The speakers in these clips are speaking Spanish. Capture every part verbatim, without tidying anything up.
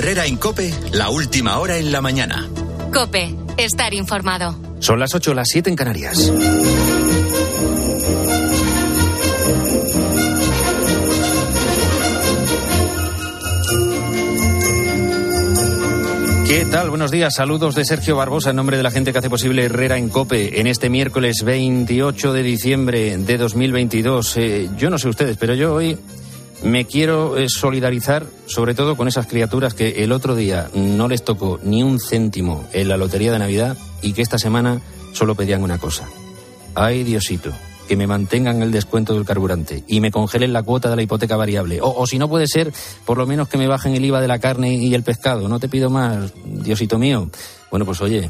Herrera en COPE, la última hora en la mañana. COPE, estar informado. Son las ocho, las siete en Canarias. ¿Qué tal? Buenos días. Saludos de Sergio Barbosa en nombre de la gente que hace posible Herrera en COPE en este miércoles veintiocho de diciembre de dos mil veintidós. Eh, yo no sé ustedes, pero yo hoy me quiero eh, solidarizar sobre todo con esas criaturas que el otro día no les tocó ni un céntimo en la lotería de Navidad y que esta semana solo pedían una cosa. Ay, Diosito, que me mantengan el descuento del carburante y me congelen la cuota de la hipoteca variable. O, o si no puede ser, por lo menos que me bajen el I V A de la carne y el pescado. No te pido más, Diosito mío. Bueno, pues oye,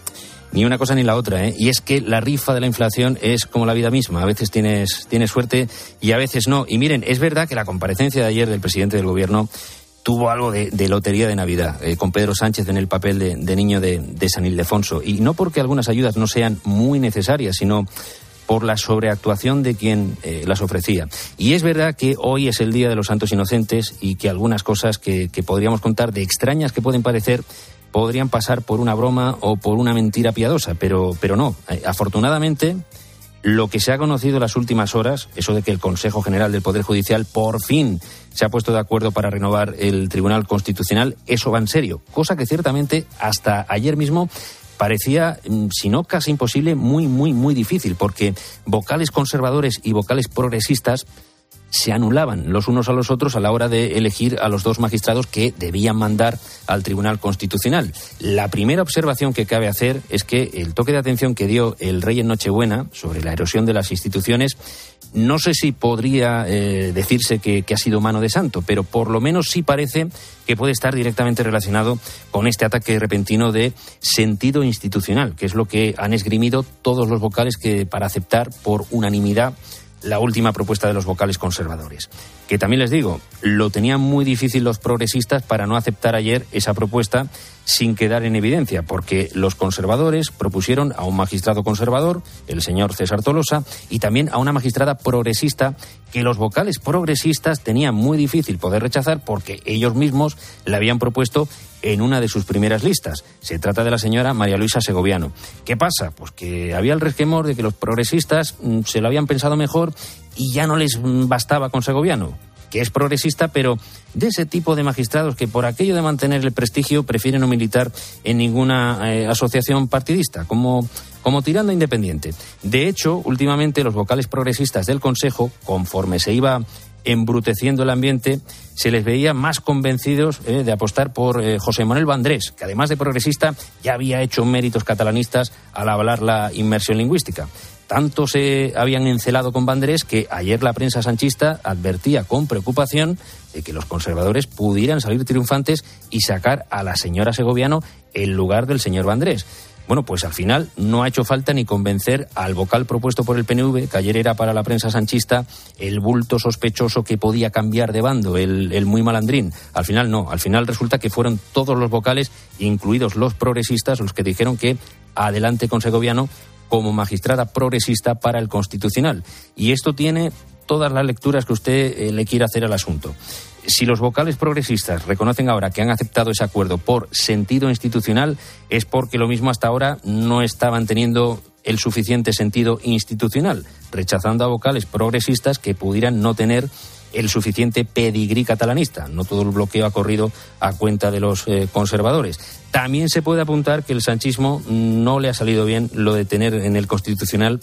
ni una cosa ni la otra, ¿eh? Y es que la rifa de la inflación es como la vida misma. A veces tienes, tienes suerte y a veces no. Y miren, es verdad que la comparecencia de ayer del presidente del gobierno tuvo algo de, de lotería de Navidad, eh, con Pedro Sánchez en el papel de, de niño de, de San Ildefonso. Y no porque algunas ayudas no sean muy necesarias, sino por la sobreactuación de quien eh, las ofrecía. Y es verdad que hoy es el Día de los Santos Inocentes y que algunas cosas que, que podríamos contar, de extrañas que pueden parecer, podrían pasar por una broma o por una mentira piadosa, pero, pero no. Eh, afortunadamente, lo que se ha conocido en las últimas horas, eso de que el Consejo General del Poder Judicial por fin se ha puesto de acuerdo para renovar el Tribunal Constitucional, eso va en serio, cosa que ciertamente hasta ayer mismo parecía, si no casi imposible, muy, muy, muy difícil, porque vocales conservadores y vocales progresistas se anulaban los unos a los otros a la hora de elegir a los dos magistrados que debían mandar al Tribunal Constitucional. La primera observación que cabe hacer es que el toque de atención que dio el rey en Nochebuena sobre la erosión de las instituciones, no sé si podría eh, decirse que, que ha sido mano de santo, pero por lo menos sí parece que puede estar directamente relacionado con este ataque repentino de sentido institucional, que es lo que han esgrimido todos los vocales que para aceptar por unanimidad la última propuesta de los vocales conservadores. Que también les digo, lo tenían muy difícil los progresistas para no aceptar ayer esa propuesta sin quedar en evidencia, porque los conservadores propusieron a un magistrado conservador, el señor César Tolosa, y también a una magistrada progresista que los vocales progresistas tenían muy difícil poder rechazar porque ellos mismos la habían propuesto en una de sus primeras listas. Se trata de la señora María Luisa Segoviano. ¿Qué pasa? Pues que había el resquemor de que los progresistas mm, se lo habían pensado mejor y ya no les bastaba con Segoviano, que es progresista, pero de ese tipo de magistrados que por aquello de mantener el prestigio prefieren no militar en ninguna eh, asociación partidista, como, como tirando independiente. De hecho, últimamente los vocales progresistas del Consejo, conforme se iba embruteciendo el ambiente, se les veía más convencidos eh, de apostar por eh, José Manuel Vandrés, que además de progresista ya había hecho méritos catalanistas al avalar la inmersión lingüística. Tanto se habían encelado con Vandrés que ayer la prensa sanchista advertía con preocupación de que los conservadores pudieran salir triunfantes y sacar a la señora Segoviano en lugar del señor Vandrés. Bueno, pues al final no ha hecho falta ni convencer al vocal propuesto por el P N V, que ayer era para la prensa sanchista el bulto sospechoso que podía cambiar de bando, el, el muy malandrín. Al final no, al final resulta que fueron todos los vocales, incluidos los progresistas, los que dijeron que adelante con Segoviano como magistrada progresista para el Constitucional. Y esto tiene todas las lecturas que usted eh, le quiera hacer al asunto. Si los vocales progresistas reconocen ahora que han aceptado ese acuerdo por sentido institucional, es porque lo mismo hasta ahora no estaban teniendo el suficiente sentido institucional, rechazando a vocales progresistas que pudieran no tener el suficiente pedigrí catalanista. No todo el bloqueo ha corrido a cuenta de los eh, conservadores. También se puede apuntar que el sanchismo no le ha salido bien lo de tener en el Constitucional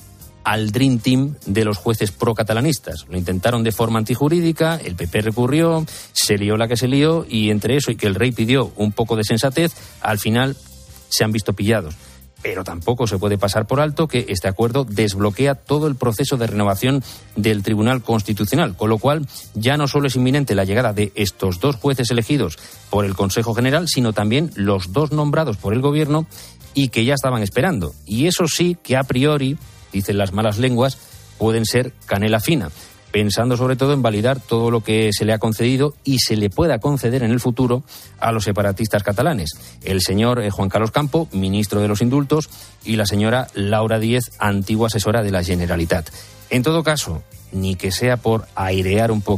al Dream Team de los jueces pro-catalanistas. Lo intentaron de forma antijurídica, el P P recurrió, se lió la que se lió, y entre eso y que el rey pidió un poco de sensatez, al final se han visto pillados. Pero tampoco se puede pasar por alto que este acuerdo desbloquea todo el proceso de renovación del Tribunal Constitucional, con lo cual ya no solo es inminente la llegada de estos dos jueces elegidos por el Consejo General, sino también los dos nombrados por el Gobierno y que ya estaban esperando. Y eso sí que a priori, dicen las malas lenguas, pueden ser canela fina, pensando sobre todo en validar todo lo que se le ha concedido y se le pueda conceder en el futuro a los separatistas catalanes. El señor eh, Juan Carlos Campo, ministro de los Indultos, y la señora Laura Díez, antigua asesora de la Generalitat. En todo caso, ni que sea por airear un poco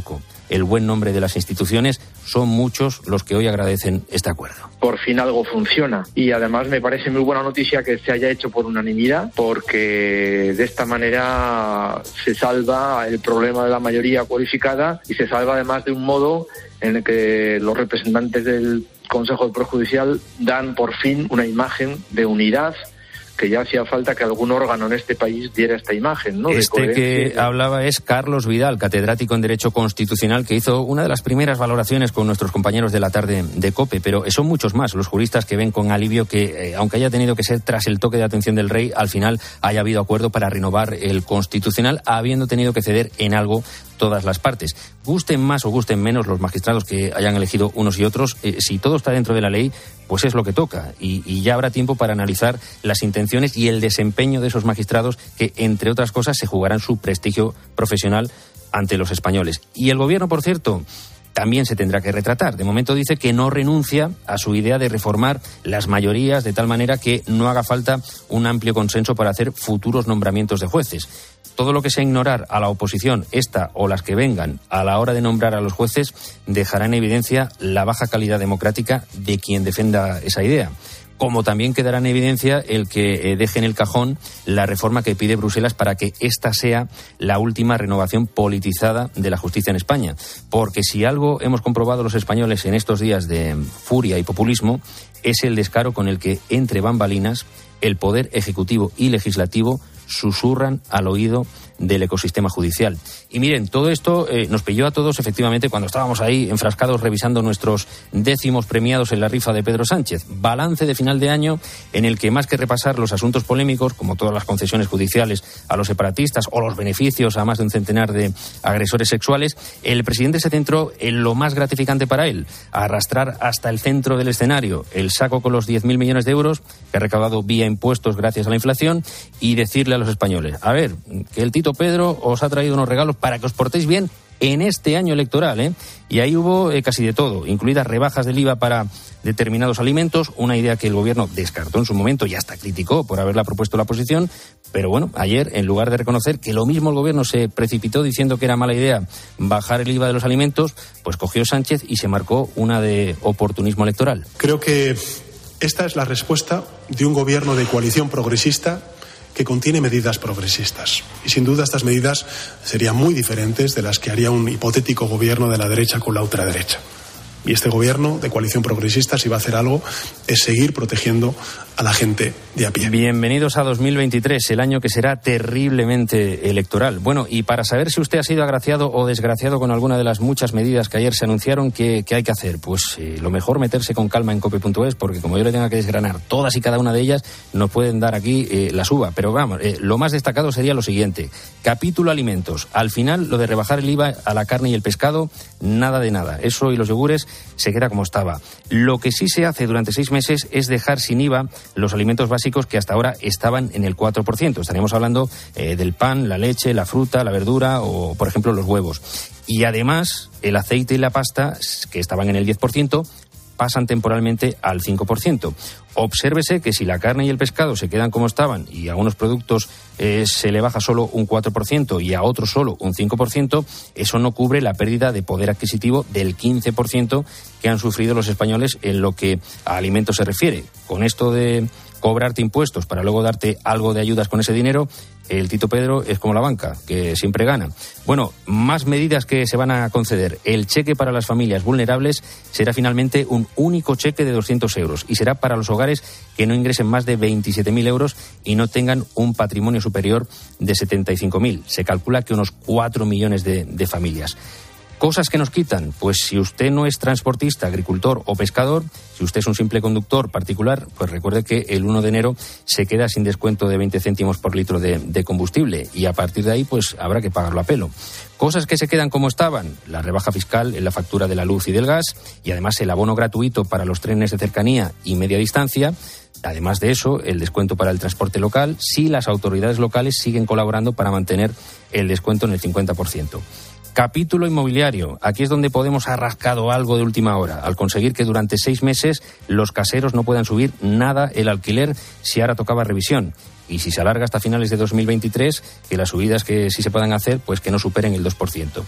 el buen nombre de las instituciones. Son muchos los que hoy agradecen este acuerdo. Por fin algo funciona y además me parece muy buena noticia que se haya hecho por unanimidad, porque de esta manera se salva el problema de la mayoría cualificada y se salva además de un modo en el que los representantes del Consejo del Poder Judicial dan por fin una imagen de unidad, que ya hacía falta que algún órgano en este país diera esta imagen, ¿no? Este que hablaba es Carlos Vidal, catedrático en Derecho Constitucional, que hizo una de las primeras valoraciones con nuestros compañeros de la tarde de COPE, pero son muchos más los juristas que ven con alivio que, eh, aunque haya tenido que ser tras el toque de atención del rey, al final haya habido acuerdo para renovar el Constitucional, habiendo tenido que ceder en algo todas las partes. Gusten más o gusten menos los magistrados que hayan elegido unos y otros, eh, si todo está dentro de la ley, pues es lo que toca, y, y ya habrá tiempo para analizar las intenciones y el desempeño de esos magistrados que, entre otras cosas, se jugarán su prestigio profesional ante los españoles. Y el gobierno, por cierto, también se tendrá que retratar. De momento dice que no renuncia a su idea de reformar las mayorías de tal manera que no haga falta un amplio consenso para hacer futuros nombramientos de jueces. Todo lo que sea ignorar a la oposición, esta o las que vengan, a la hora de nombrar a los jueces, dejará en evidencia la baja calidad democrática de quien defenda esa idea. Como también quedará en evidencia el que eh, deje en el cajón la reforma que pide Bruselas para que esta sea la última renovación politizada de la justicia en España. Porque si algo hemos comprobado los españoles en estos días de furia y populismo, es el descaro con el que, entre bambalinas, el poder ejecutivo y legislativo susurran al oído del ecosistema judicial. Y miren, todo esto eh, nos pilló a todos efectivamente cuando estábamos ahí enfrascados revisando nuestros décimos premiados en la rifa de Pedro Sánchez. Balance de final de año en el que, más que repasar los asuntos polémicos, como todas las concesiones judiciales a los separatistas o los beneficios a más de un centenar de agresores sexuales, el presidente se centró en lo más gratificante para él, arrastrar hasta el centro del escenario el saco con los diez mil millones de euros que ha recaudado vía impuestos gracias a la inflación y decirle a los españoles, a ver, que el Tito Pedro os ha traído unos regalos para que os portéis bien en este año electoral, ¿eh? Y ahí hubo eh, casi de todo, incluidas rebajas del I V A para determinados alimentos, una idea que el gobierno descartó en su momento y hasta criticó por haberla propuesto la oposición, pero bueno, ayer, en lugar de reconocer que lo mismo el gobierno se precipitó diciendo que era mala idea bajar el I V A de los alimentos, pues cogió Sánchez y se marcó una de oportunismo electoral. Creo que esta es la respuesta de un gobierno de coalición progresista que contiene medidas progresistas. Y sin duda estas medidas serían muy diferentes de las que haría un hipotético gobierno de la derecha con la ultraderecha. Y este gobierno de coalición progresista, si va a hacer algo, es seguir protegiendo a la gente de a pie. Bienvenidos a dos mil veintitrés, el año que será terriblemente electoral. Bueno, y para saber si usted ha sido agraciado o desgraciado con alguna de las muchas medidas que ayer se anunciaron, ¿qué, qué hay que hacer? Pues eh, lo mejor meterse con calma en cope punto es, porque como yo le tenga que desgranar todas y cada una de ellas, nos pueden dar aquí eh, la suba. Pero vamos, eh, lo más destacado sería lo siguiente. Capítulo alimentos. Al final, lo de rebajar el I V A a la carne y el pescado, nada de nada. Eso y los yogures se queda como estaba. Lo que sí se hace durante seis meses es dejar sin I V A los alimentos básicos que hasta ahora estaban en el cuatro por ciento. Estaríamos hablando eh, del pan, la leche, la fruta, la verdura o, por ejemplo, los huevos. Y además, el aceite y la pasta, que estaban en el diez por ciento, pasan temporalmente al cinco por ciento. Obsérvese que si la carne y el pescado se quedan como estaban y a unos productos eh, se le baja solo un cuatro por ciento y a otros solo un cinco por ciento, eso no cubre la pérdida de poder adquisitivo del quince por ciento que han sufrido los españoles en lo que a alimentos se refiere. Con esto de cobrarte impuestos para luego darte algo de ayudas con ese dinero, el Tito Pedro es como la banca, que siempre gana. Bueno, más medidas que se van a conceder. El cheque para las familias vulnerables será finalmente un único cheque de doscientos euros y será para los hogares que no ingresen más de veintisiete mil euros y no tengan un patrimonio superior de setenta y cinco mil. Se calcula que unos cuatro millones de, de familias. Cosas que nos quitan, pues si usted no es transportista, agricultor o pescador, si usted es un simple conductor particular, pues recuerde que el uno de enero se queda sin descuento de veinte céntimos por litro de, de combustible y a partir de ahí pues habrá que pagarlo a pelo. Cosas que se quedan como estaban, la rebaja fiscal en la factura de la luz y del gas y además el abono gratuito para los trenes de cercanía y media distancia. Además de eso, el descuento para el transporte local, si las autoridades locales siguen colaborando para mantener el descuento en el cincuenta por ciento. Capítulo inmobiliario. Aquí es donde Podemos ha rascado algo de última hora, al conseguir que durante seis meses los caseros no puedan subir nada el alquiler si ahora tocaba revisión. Y si se alarga hasta finales de dos mil veintitrés, que las subidas que sí se puedan hacer, pues que no superen el dos por ciento.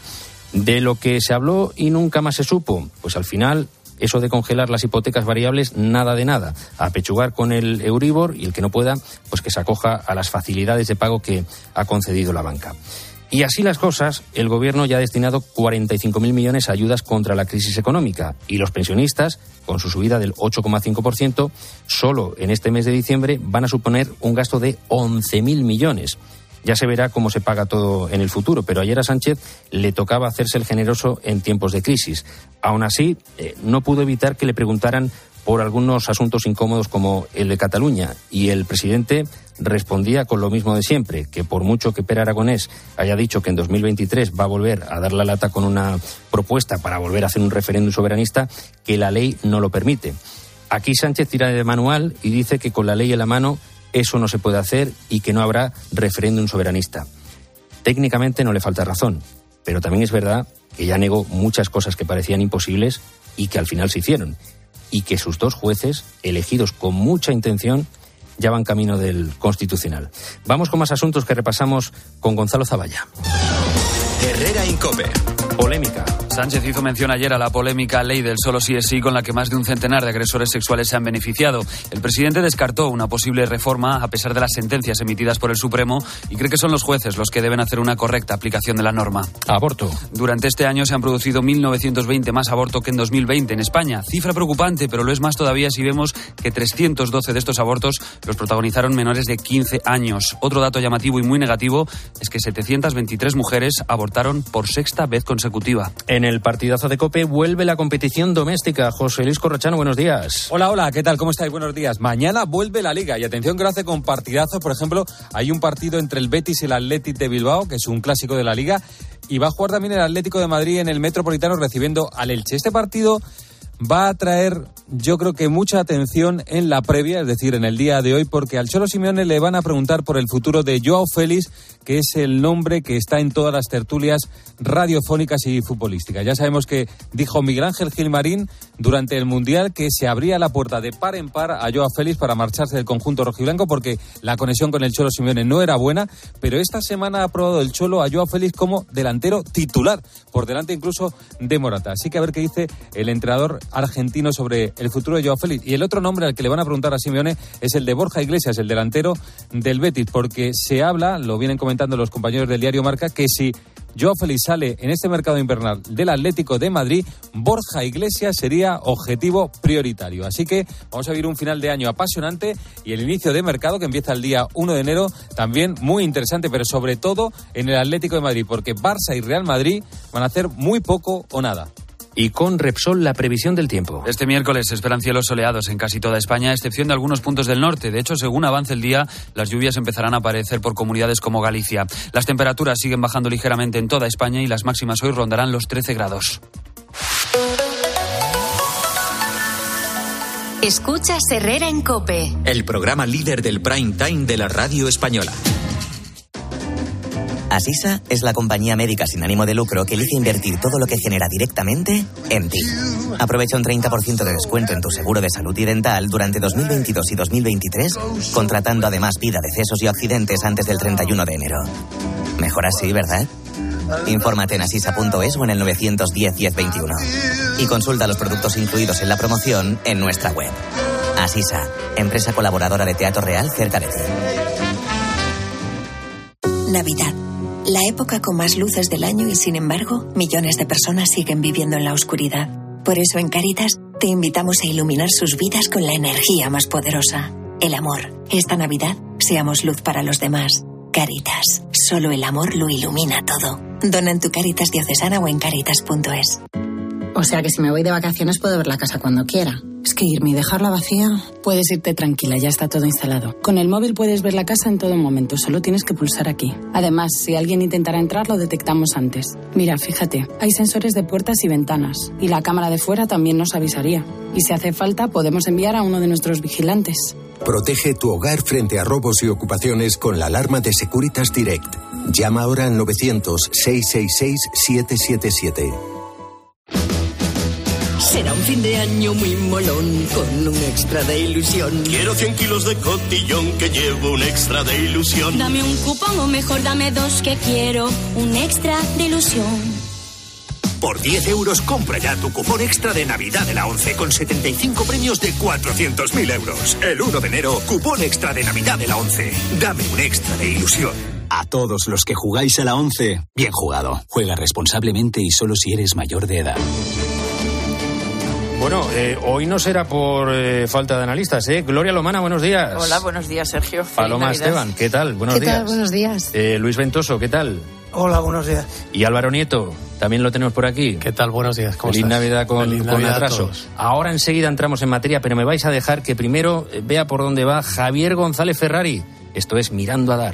De lo que se habló y nunca más se supo, pues al final eso de congelar las hipotecas variables, nada de nada. A pechugar con el Euribor y el que no pueda, pues que se acoja a las facilidades de pago que ha concedido la banca. Y así las cosas, el Gobierno ya ha destinado cuarenta y cinco mil millones a ayudas contra la crisis económica y los pensionistas, con su subida del ocho coma cinco por ciento, solo en este mes de diciembre van a suponer un gasto de once mil millones. Ya se verá cómo se paga todo en el futuro, pero ayer a Sánchez le tocaba hacerse el generoso en tiempos de crisis. Aún así, eh, no pudo evitar que le preguntaran por algunos asuntos incómodos como el de Cataluña, y el presidente respondía con lo mismo de siempre, que por mucho que Pere Aragonés haya dicho que en dos mil veintitrés va a volver a dar la lata con una propuesta para volver a hacer un referéndum soberanista, que la ley no lo permite. Aquí Sánchez tira de manual y dice que con la ley en la mano eso no se puede hacer y que no habrá referéndum soberanista. Técnicamente no le falta razón, pero también es verdad que ya negó muchas cosas que parecían imposibles y que al final se hicieron, y que sus dos jueces, elegidos con mucha intención, ya van camino del Constitucional. Vamos con más asuntos que repasamos con Gonzalo Zavalla. Herrera Incope. Polémica. Sánchez hizo mención ayer a la polémica ley del solo sí es sí, con la que más de un centenar de agresores sexuales se han beneficiado. El presidente descartó una posible reforma a pesar de las sentencias emitidas por el Supremo y cree que son los jueces los que deben hacer una correcta aplicación de la norma. Aborto. Durante este año se han producido mil novecientos veinte más abortos que en dos mil veinte en España. Cifra preocupante, pero lo es más todavía si vemos que trescientos doce de estos abortos los protagonizaron menores de quince años. Otro dato llamativo y muy negativo es que setecientas veintitrés mujeres abortaron por sexta vez consecutiva. En el partidazo de COPE vuelve la competición doméstica. José Luis Corrochano, buenos días. Hola, hola, ¿qué tal? ¿Cómo estáis? Buenos días. Mañana vuelve la Liga y atención que lo hace con partidazos. Por ejemplo, hay un partido entre el Betis y el Athletic de Bilbao, que es un clásico de la Liga, y va a jugar también el Atlético de Madrid en el Metropolitano recibiendo al Elche. Este partido va a traer, yo creo que mucha atención en la previa, es decir, en el día de hoy, porque al Cholo Simeone le van a preguntar por el futuro de Joao Félix, que es el nombre que está en todas las tertulias radiofónicas y futbolísticas. Ya sabemos que dijo Miguel Ángel Gilmarín durante el Mundial que se abría la puerta de par en par a Joao Félix para marcharse del conjunto rojiblanco porque la conexión con el Cholo Simeone no era buena, pero esta semana ha aprobado el Cholo a Joao Félix como delantero titular, por delante incluso de Morata. Así que a ver qué dice el entrenador argentino sobre el futuro de Joao Félix. Y el otro nombre al que le van a preguntar a Simeone es el de Borja Iglesias, el delantero del Betis, porque se habla, lo vienen comentando los compañeros del diario Marca, que si Joao Félix sale en este mercado invernal del Atlético de Madrid, Borja Iglesias sería objetivo prioritario. Así que vamos a vivir un final de año apasionante y el inicio de mercado que empieza el día uno de enero también muy interesante, pero sobre todo en el Atlético de Madrid, porque Barça y Real Madrid van a hacer muy poco o nada. Y con Repsol, la previsión del tiempo. Este miércoles se esperan cielos soleados en casi toda España, a excepción de algunos puntos del norte. De hecho, según avance el día, las lluvias empezarán a aparecer por comunidades como Galicia. Las temperaturas siguen bajando ligeramente en toda España y las máximas hoy rondarán los trece grados. Escuchas Herrera en COPE. El programa líder del prime time de la radio española. Asisa es la compañía médica sin ánimo de lucro que elige invertir todo lo que genera directamente en ti. Aprovecha un treinta por ciento de descuento en tu seguro de salud y dental durante dos mil veintidós y dos mil veintitrés, contratando además vida, decesos y accidentes antes del treinta y uno de enero. Mejor así, ¿verdad? Infórmate en asisa punto es o en el nueve uno cero, diez veintiuno. Y consulta los productos incluidos en la promoción en nuestra web. Asisa, empresa colaboradora de Teatro Real cerca de ti. Navidad. La época con más luces del año y, sin embargo, millones de personas siguen viviendo en la oscuridad. Por eso, en Cáritas, te invitamos a iluminar sus vidas con la energía más poderosa, el amor. Esta Navidad, seamos luz para los demás. Cáritas. Solo el amor lo ilumina todo. Dona en tu Cáritas diocesana o en cáritas punto es. O sea que si me voy de vacaciones puedo ver la casa cuando quiera. Es que irme y dejarla vacía... Puedes irte tranquila, ya está todo instalado. Con el móvil puedes ver la casa en todo momento, solo tienes que pulsar aquí. Además, si alguien intentara entrar, lo detectamos antes. Mira, fíjate, hay sensores de puertas y ventanas. Y la cámara de fuera también nos avisaría. Y si hace falta, podemos enviar a uno de nuestros vigilantes. Protege tu hogar frente a robos y ocupaciones con la alarma de Securitas Direct. Llama ahora al novecientos, seiscientos sesenta y seis, setecientos setenta y siete. Será un fin de año muy molón, con un extra de ilusión. Quiero cien kilos de cotillón, que llevo un extra de ilusión. Dame un cupón o mejor dame dos, que quiero un extra de ilusión. Por diez euros compra ya tu cupón extra de Navidad de la ONCE con setenta y cinco premios de cuatrocientos mil euros. El uno de enero, cupón extra de Navidad de la ONCE. Dame un extra de ilusión. A todos los que jugáis a la ONCE, bien jugado. Juega responsablemente y solo si eres mayor de edad. Bueno, eh, hoy no será por eh, falta de analistas, ¿eh? Gloria Lomana, buenos días. Hola, buenos días, Sergio. Paloma Esteban, ¿qué tal? Buenos ¿Qué días. tal? Buenos días. Eh, Luis Ventoso, ¿qué tal? Hola, buenos días. Y Álvaro Nieto, también lo tenemos por aquí. ¿Qué tal? Buenos días. ¿Cómo Feliz estás? Navidad con, Feliz con Navidad atraso. Ahora enseguida entramos en materia, pero me vais a dejar que primero vea por dónde va Javier González Ferrari. Esto es Mirando a Dar.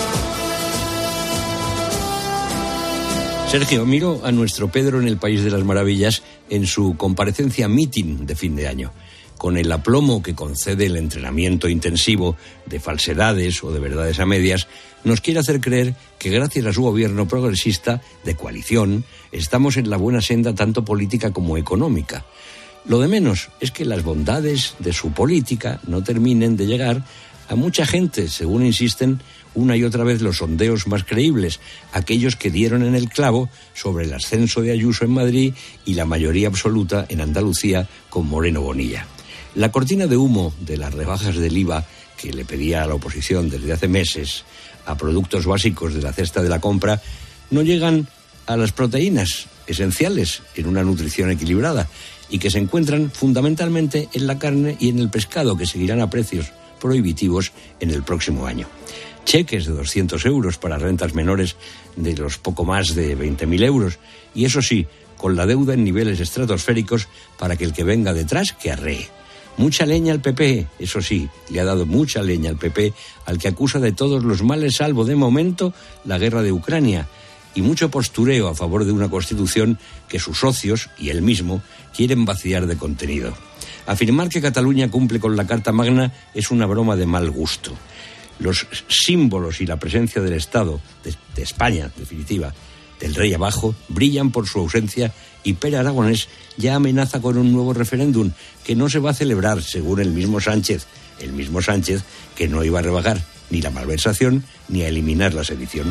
Sergio, miro a nuestro Pedro en el País de las Maravillas en su comparecencia meeting de fin de año. Con el aplomo que concede el entrenamiento intensivo de falsedades o de verdades a medias, nos quiere hacer creer que gracias a su gobierno progresista de coalición estamos en la buena senda tanto política como económica. Lo de menos es que las bondades de su política no terminen de llegar a mucha gente, según insisten una y otra vez los sondeos más creíbles, aquellos que dieron en el clavo sobre el ascenso de Ayuso en Madrid y la mayoría absoluta en Andalucía con Moreno Bonilla. La cortina de humo de las rebajas del I V A que le pedía a la oposición desde hace meses a productos básicos de la cesta de la compra no llegan a las proteínas esenciales en una nutrición equilibrada y que se encuentran fundamentalmente en la carne y en el pescado, que seguirán a precios prohibitivos en el próximo año. Cheques de doscientos euros para rentas menores de los poco más de veinte mil euros. Y eso sí, con la deuda en niveles estratosféricos para que el que venga detrás que arree. Mucha leña al P P, eso sí, le ha dado mucha leña al P P, al que acusa de todos los males, salvo de momento la guerra de Ucrania. Y mucho postureo a favor de una Constitución que sus socios y él mismo quieren vaciar de contenido. Afirmar que Cataluña cumple con la Carta Magna es una broma de mal gusto. Los símbolos y la presencia del Estado, de, de España, en definitiva, del rey abajo, brillan por su ausencia y Pere Aragonés ya amenaza con un nuevo referéndum que no se va a celebrar, según el mismo Sánchez, el mismo Sánchez que no iba a rebajar ni la malversación ni a eliminar la sedición.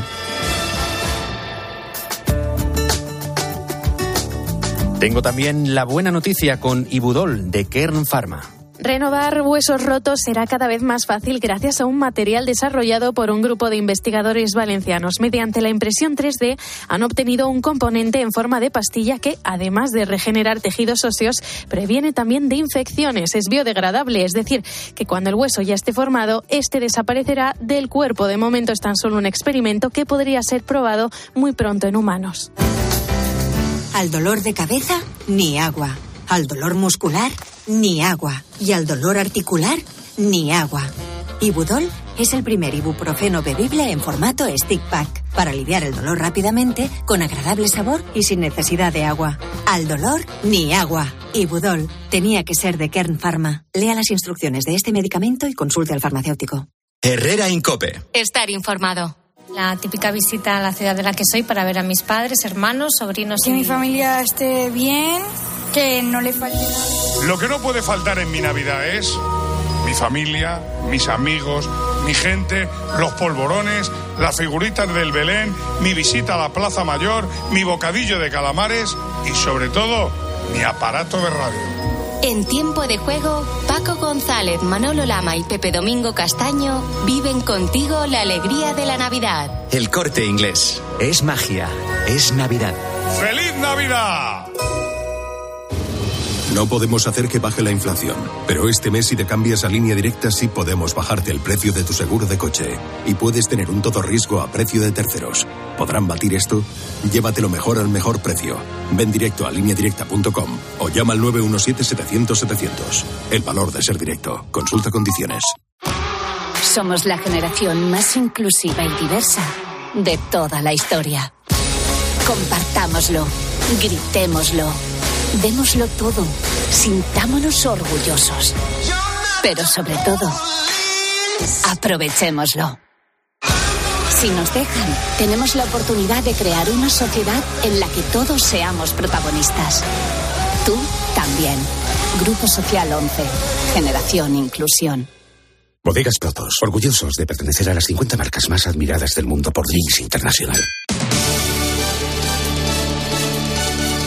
Tengo también la buena noticia con Ibudol de Kern Pharma. Renovar huesos rotos será cada vez más fácil gracias a un material desarrollado por un grupo de investigadores valencianos. Mediante la impresión tres D han obtenido un componente en forma de pastilla que, además de regenerar tejidos óseos, previene también de infecciones. Es biodegradable, es decir, que cuando el hueso ya esté formado, este desaparecerá del cuerpo. De momento es tan solo un experimento que podría ser probado muy pronto en humanos. Al dolor de cabeza, ni agua. Al dolor muscular, ni agua. Y al dolor articular, ni agua. Ibudol es el primer ibuprofeno bebible en formato stick pack para aliviar el dolor rápidamente, con agradable sabor y sin necesidad de agua. Al dolor, ni agua. Ibudol tenía que ser de Kern Pharma. Lea las instrucciones de este medicamento y consulte al farmacéutico. Herrera Incope. Estar informado. La típica visita a la ciudad de la que soy para ver a mis padres, hermanos, sobrinos. Que mi familia esté bien, que no le falte nada. Lo que no puede faltar en mi Navidad es mi familia, mis amigos, mi gente, los polvorones, las figuritas del Belén, mi visita a la Plaza Mayor, mi bocadillo de calamares y, sobre todo, mi aparato de radio. En Tiempo de Juego, Paco González, Manolo Lama y Pepe Domingo Castaño viven contigo la alegría de la Navidad. El Corte Inglés. Es magia. Es Navidad. ¡Feliz Navidad! No podemos hacer que baje la inflación, pero este mes si te cambias a Línea Directa sí podemos bajarte el precio de tu seguro de coche y puedes tener un todo riesgo a precio de terceros. ¿Podrán batir esto? Llévatelo mejor al mejor precio. Ven directo a línea directa punto com o llama al nueve uno siete, setecientos, setecientos. El valor de ser directo. Consulta condiciones. Somos la generación más inclusiva y diversa de toda la historia. Compartámoslo, gritémoslo, démoslo todo, sintámonos orgullosos. Pero sobre todo, aprovechémoslo. Si nos dejan, tenemos la oportunidad de crear una sociedad en la que todos seamos protagonistas. Tú también. Grupo Social once. Generación Inclusión. Bodegas Protos, orgullosos de pertenecer a las cincuenta marcas más admiradas del mundo por Drinks International.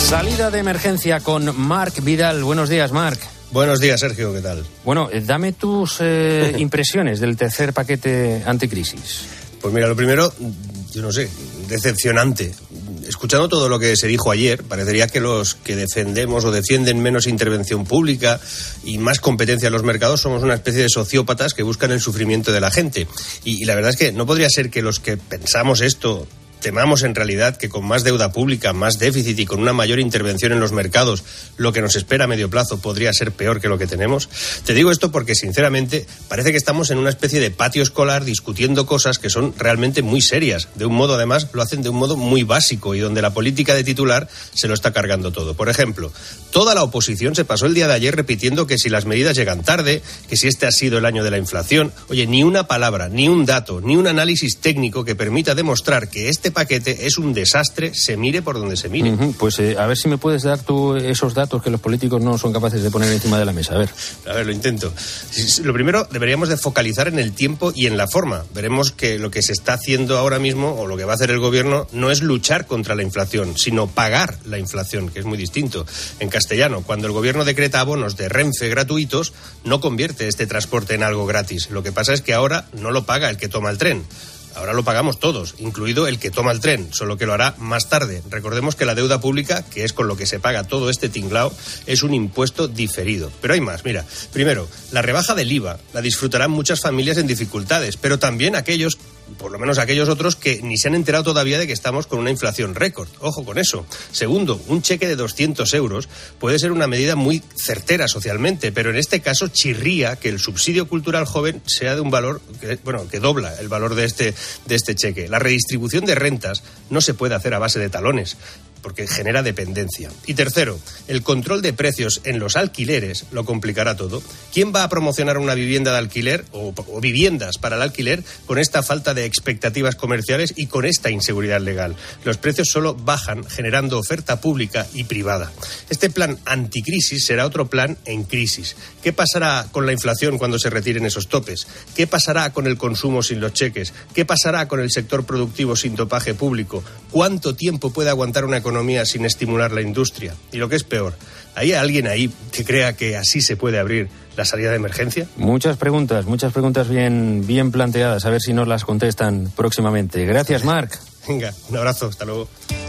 Salida de emergencia con Marc Vidal. Buenos días, Marc. Buenos días, Sergio, ¿qué tal? Bueno, dame tus eh, impresiones del tercer paquete anticrisis. Pues mira, lo primero, yo no sé, decepcionante. Escuchando todo lo que se dijo ayer, parecería que los que defendemos o defienden menos intervención pública y más competencia en los mercados somos una especie de sociópatas que buscan el sufrimiento de la gente. Y, y la verdad es que no podría ser que los que pensamos esto temamos en realidad que con más deuda pública, más déficit y con una mayor intervención en los mercados, lo que nos espera a medio plazo podría ser peor que lo que tenemos. Te digo esto porque, sinceramente, parece que estamos en una especie de patio escolar discutiendo cosas que son realmente muy serias. De un modo, además, lo hacen de un modo muy básico y donde la política de titular se lo está cargando todo. Por ejemplo, toda la oposición se pasó el día de ayer repitiendo que si las medidas llegan tarde, que si este ha sido el año de la inflación. Oye, ni una palabra, ni un dato, ni un análisis técnico que permita demostrar que este paquete es un desastre, se mire por donde se mire. Uh-huh. Pues eh, a ver si me puedes dar tú esos datos que los políticos no son capaces de poner encima de la mesa. A ver. A ver, lo intento. Lo primero, deberíamos de focalizar en el tiempo y en la forma. Veremos que lo que se está haciendo ahora mismo, o lo que va a hacer el gobierno, no es luchar contra la inflación, sino pagar la inflación, que es muy distinto. En castellano, cuando el gobierno decreta abonos de Renfe gratuitos, no convierte este transporte en algo gratis. Lo que pasa es que ahora no lo paga el que toma el tren. Ahora lo pagamos todos, incluido el que toma el tren, solo que lo hará más tarde. Recordemos que la deuda pública, que es con lo que se paga todo este tinglao, es un impuesto diferido. Pero hay más, mira. Primero, la rebaja del I V A la disfrutarán muchas familias en dificultades, pero también aquellos, por lo menos aquellos otros que ni se han enterado todavía de que estamos con una inflación récord. Ojo con eso. Segundo, un cheque de doscientos euros puede ser una medida muy certera socialmente, pero en este caso chirría que el subsidio cultural joven sea de un valor, que, bueno, que dobla el valor de este, de este cheque. La redistribución de rentas no se puede hacer a base de talones, porque genera dependencia. Y tercero, el control de precios en los alquileres lo complicará todo. ¿Quién va a promocionar una vivienda de alquiler o, o viviendas para el alquiler con esta falta de expectativas comerciales y con esta inseguridad legal? Los precios solo bajan generando oferta pública y privada. Este plan anticrisis será otro plan en crisis. ¿Qué pasará con la inflación cuando se retiren esos topes? ¿Qué pasará con el consumo sin los cheques? ¿Qué pasará con el sector productivo sin dopaje público? ¿Cuánto tiempo puede aguantar una economía sin estimular la industria? Y lo que es peor, ¿hay alguien ahí que crea que así se puede abrir la salida de emergencia? Muchas preguntas, muchas preguntas bien, bien planteadas. A ver si nos las contestan próximamente. Gracias, Marc. Venga, un abrazo, hasta luego.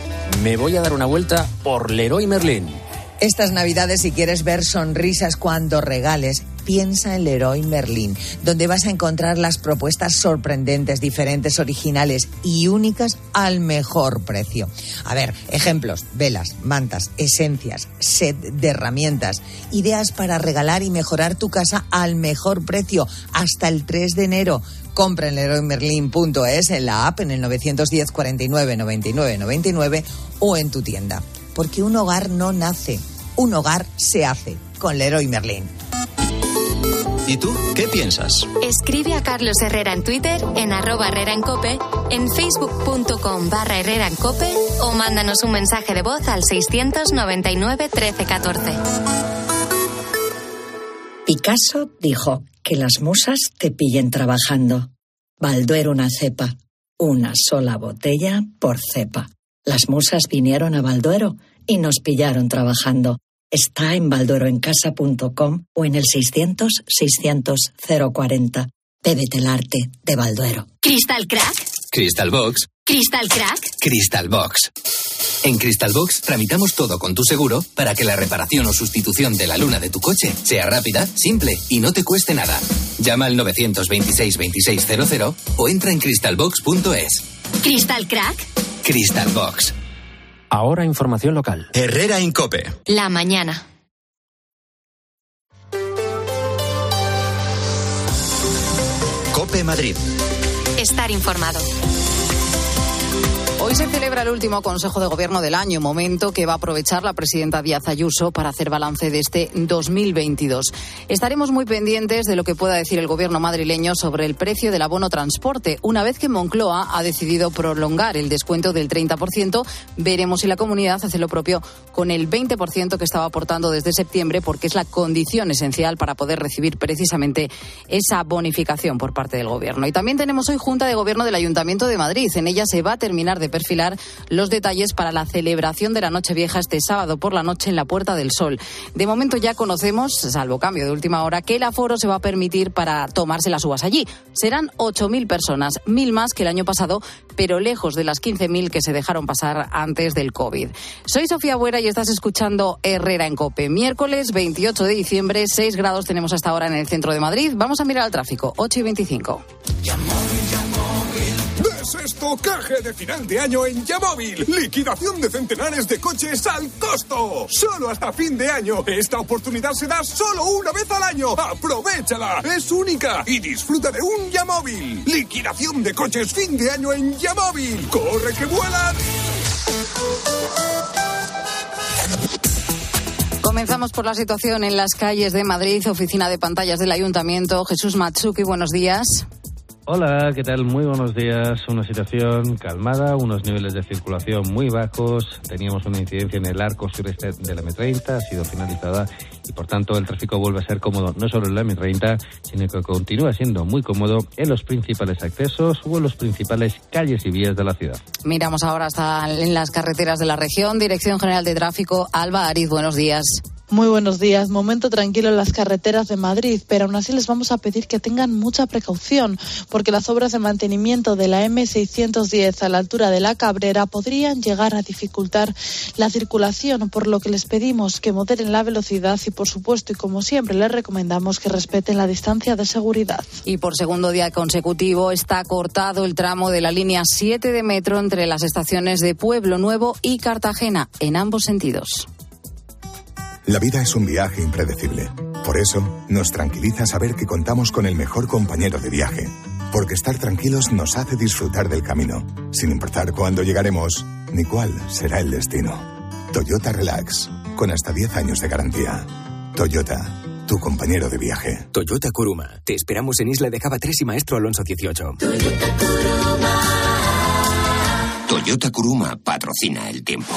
Me voy a dar una vuelta por Leroy Merlin. Estas Navidades, si quieres ver sonrisas cuando regales, piensa en Leroy Merlin, donde vas a encontrar las propuestas sorprendentes, diferentes, originales y únicas al mejor precio. A ver, ejemplos: velas, mantas, esencias, set de herramientas, ideas para regalar y mejorar tu casa al mejor precio, hasta el tres de enero. Compra en leroy merlin punto es, en la app, en el nueve uno cero, cuarenta y nueve, noventa y nueve, noventa y nueve o en tu tienda. Porque un hogar no nace, un hogar se hace con Leroy Merlin. ¿Y tú qué piensas? Escribe a Carlos Herrera en Twitter, en arroba Herrera en Cope, en facebook.com barra Herrera en Cope o mándanos un mensaje de voz al seiscientos noventa y nueve, trece, catorce. Picasso dijo que las musas te pillen trabajando. Balduero una cepa, una sola botella por cepa. Las musas vinieron a Balduero y nos pillaron trabajando. Está en baldueroencasa punto com o en el seiscientos, seiscientos, cero cuarenta. Bébete el arte de Balduero. ¿Crystal Crack? Crystal Box. ¿Crystal Crack? Crystal Box. En Crystal Box tramitamos todo con tu seguro para que la reparación o sustitución de la luna de tu coche sea rápida, simple y no te cueste nada. Llama al nueve dos seis, veintiséis cero cero o entra en crystal box punto es. ¿Crystal Crack? Crystal Box. Ahora información local. Herrera en Cope. La mañana. Cope Madrid. Estar informado. Hoy se celebra el último Consejo de Gobierno del año, momento que va a aprovechar la presidenta Díaz Ayuso para hacer balance de este dos mil veintidós. Estaremos muy pendientes de lo que pueda decir el Gobierno madrileño sobre el precio del abono transporte. Una vez que Moncloa ha decidido prolongar el descuento del treinta por ciento, veremos si la comunidad hace lo propio con el veinte por ciento que estaba aportando desde septiembre, porque es la condición esencial para poder recibir precisamente esa bonificación por parte del Gobierno. Y también tenemos hoy Junta de Gobierno del Ayuntamiento de Madrid. En ella se va a terminar de perfilar los detalles para la celebración de la Nochevieja este sábado por la noche en la Puerta del Sol. De momento ya conocemos, salvo cambio de última hora, que el aforo se va a permitir para tomarse las uvas allí. Serán ocho mil personas, mil más que el año pasado, pero lejos de las quince mil que se dejaron pasar antes del COVID. Soy Sofía Buera y estás escuchando Herrera en COPE. Miércoles veintiocho de diciembre, seis grados tenemos hasta ahora en el centro de Madrid. Vamos a mirar el tráfico, ocho y veinticinco. Desestocaje de final de año en Yamóvil. Liquidación de centenares de coches al costo. Solo hasta fin de año. Esta oportunidad se da solo una vez al año. ¡Aprovechala! Es única y disfruta de un Yamóvil. Liquidación de coches fin de año en Yamóvil. ¡Corre que vuelan! Comenzamos por la situación en las calles de Madrid. Oficina de pantallas del Ayuntamiento. Jesús Matsuki, buenos días. Hola, ¿qué tal? Muy buenos días. Una situación calmada, unos niveles de circulación muy bajos. Teníamos una incidencia en el arco sureste de la eme treinta, ha sido finalizada y por tanto el tráfico vuelve a ser cómodo no solo en la eme treinta, sino que continúa siendo muy cómodo en los principales accesos o en los principales calles y vías de la ciudad. Miramos ahora hasta en las carreteras de la región. Dirección General de Tráfico, Alba Ariz, buenos días. Muy buenos días. Momento tranquilo en las carreteras de Madrid, pero aún así les vamos a pedir que tengan mucha precaución, porque las obras de mantenimiento de la eme seiscientos diez a la altura de la Cabrera podrían llegar a dificultar la circulación, por lo que les pedimos que moderen la velocidad y, por supuesto, y como siempre, les recomendamos que respeten la distancia de seguridad. Y por segundo día consecutivo está cortado el tramo de la línea siete de metro entre las estaciones de Pueblo Nuevo y Cartagena, en ambos sentidos. La vida es un viaje impredecible. Por eso, nos tranquiliza saber que contamos con el mejor compañero de viaje. Porque estar tranquilos nos hace disfrutar del camino, sin importar cuándo llegaremos ni cuál será el destino. Toyota Relax, con hasta diez años de garantía. Toyota, tu compañero de viaje. Toyota Kuruma. Te esperamos en Isla de Java tres y Maestro Alonso dieciocho. Toyota Kuruma. Toyota Kuruma patrocina el tiempo.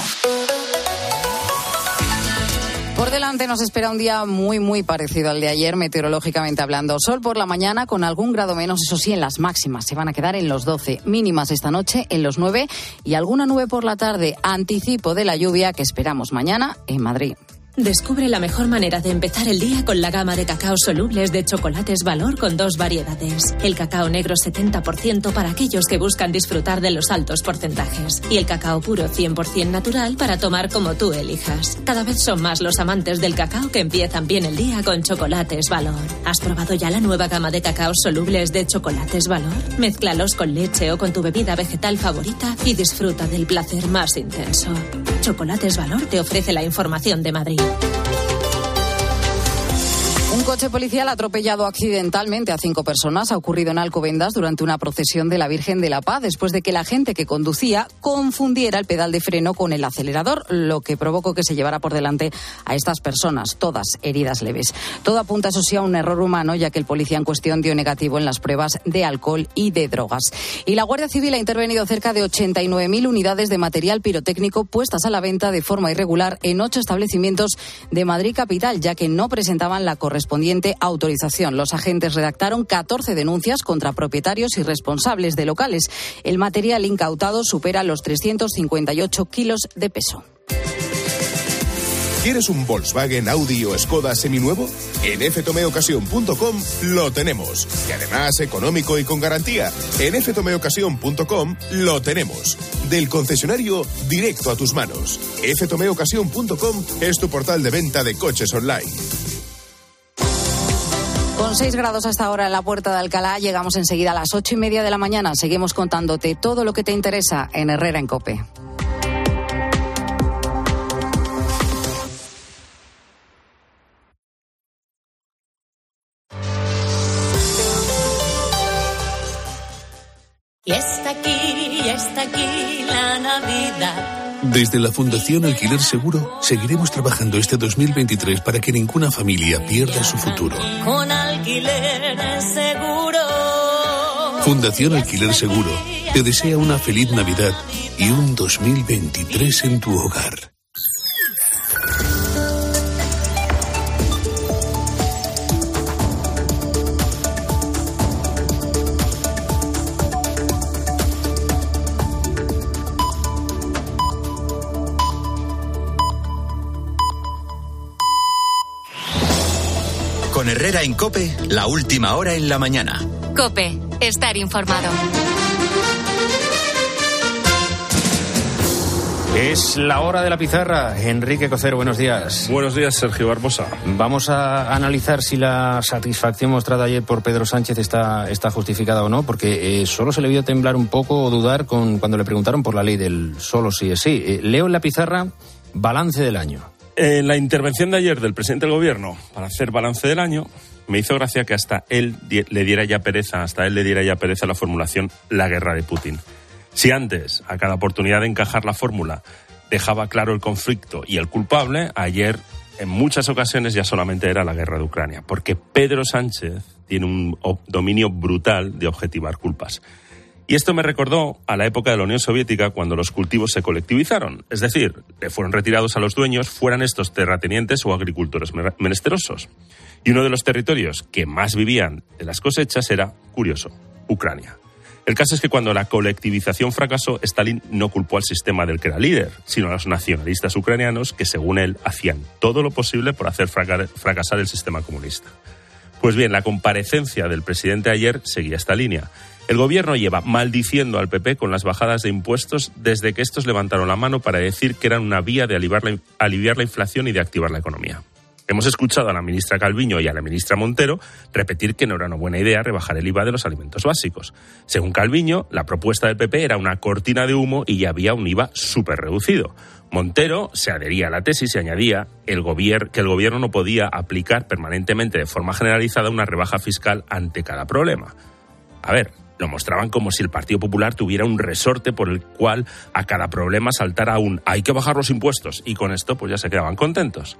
Por delante nos espera un día muy, muy parecido al de ayer, meteorológicamente hablando. Sol por la mañana con algún grado menos, eso sí, en las máximas. Se van a quedar en los doce. Mínimas esta noche en los nueve y alguna nube por la tarde. Anticipo de la lluvia que esperamos mañana en Madrid. Descubre la mejor manera de empezar el día con la gama de cacao solubles de Chocolates Valor con dos variedades. El cacao negro setenta por ciento para aquellos que buscan disfrutar de los altos porcentajes. Y el cacao puro cien por ciento natural para tomar como tú elijas. Cada vez son más los amantes del cacao que empiezan bien el día con Chocolates Valor. ¿Has probado ya la nueva gama de cacaos solubles de Chocolates Valor? Mézclalos con leche o con tu bebida vegetal favorita y disfruta del placer más intenso. Chocolates Valor te ofrece la información de Madrid. Un coche policial ha atropellado accidentalmente a cinco personas. Ha ocurrido en Alcobendas durante una procesión de la Virgen de la Paz, después de que la gente que conducía confundiera el pedal de freno con el acelerador, lo que provocó que se llevara por delante a estas personas, todas heridas leves. Todo apunta, eso sí, a un error humano, ya que el policía en cuestión dio negativo en las pruebas de alcohol y de drogas. Y la Guardia Civil ha intervenido cerca de ochenta y nueve mil unidades de material pirotécnico puestas a la venta de forma irregular en ocho establecimientos de Madrid capital, ya que no presentaban la correspondiente autorización. Los agentes redactaron catorce denuncias contra propietarios y responsables de locales. El material incautado supera los trescientos cincuenta y ocho kilos de peso. ¿Quieres un Volkswagen, Audi o Skoda seminuevo? En f tome ocasión punto com lo tenemos. Y además económico y con garantía. En f tome ocasión punto com lo tenemos. Del concesionario directo a tus manos. f tome ocasión punto com es tu portal de venta de coches online. Con seis grados hasta ahora en la Puerta de Alcalá, llegamos enseguida a las ocho y media de la mañana. Seguimos contándote todo lo que te interesa en Herrera en COPE. Y está aquí, y está aquí la Navidad. Desde la Fundación Alquiler Seguro seguiremos trabajando este dos mil veintitrés para que ninguna familia pierda su futuro. Con Alquiler Seguro. Fundación Alquiler Seguro te desea una feliz Navidad y un dos mil veintitrés en tu hogar. Con Herrera en COPE, la última hora en la mañana. COPE, estar informado. Es la hora de la pizarra. Enrique Cocero, buenos días. Buenos días, Sergio Barbosa. Vamos a analizar si la satisfacción mostrada ayer por Pedro Sánchez está, está justificada o no, porque eh, solo se le vio temblar un poco o dudar con, cuando le preguntaron por la ley del solo sí es sí. Eh, leo en la pizarra, balance del año. En la intervención de ayer del presidente del Gobierno para hacer balance del año, me hizo gracia que hasta él le diera ya pereza, hasta él le diera ya pereza la formulación la guerra de Putin. Si antes, a cada oportunidad de encajar la fórmula, dejaba claro el conflicto y el culpable, ayer en muchas ocasiones ya solamente era la guerra de Ucrania, porque Pedro Sánchez tiene un dominio brutal de objetivar culpas. Y esto me recordó a la época de la Unión Soviética, cuando los cultivos se colectivizaron, es decir, le fueron retirados a los dueños, fueran estos terratenientes o agricultores menesterosos. Y uno de los territorios que más vivían de las cosechas era, curioso, Ucrania. El caso es que cuando la colectivización fracasó, Stalin no culpó al sistema del que era líder, sino a los nacionalistas ucranianos que, según él, hacían todo lo posible por hacer fracasar el sistema comunista. Pues bien, la comparecencia del presidente ayer seguía esta línea. El gobierno lleva maldiciendo al P P con las bajadas de impuestos desde que estos levantaron la mano para decir que eran una vía de aliviar la, aliviar la inflación y de activar la economía. Hemos escuchado a la ministra Calviño y a la ministra Montero repetir que no era una buena idea rebajar el I V A de los alimentos básicos. Según Calviño, la propuesta del P P era una cortina de humo y ya había un I V A súper reducido. Montero se adhería a la tesis y añadía el gobier- que el gobierno no podía aplicar permanentemente de forma generalizada una rebaja fiscal ante cada problema. A ver, lo mostraban como si el Partido Popular tuviera un resorte por el cual a cada problema saltara un «hay que bajar los impuestos» y con esto pues ya se quedaban contentos.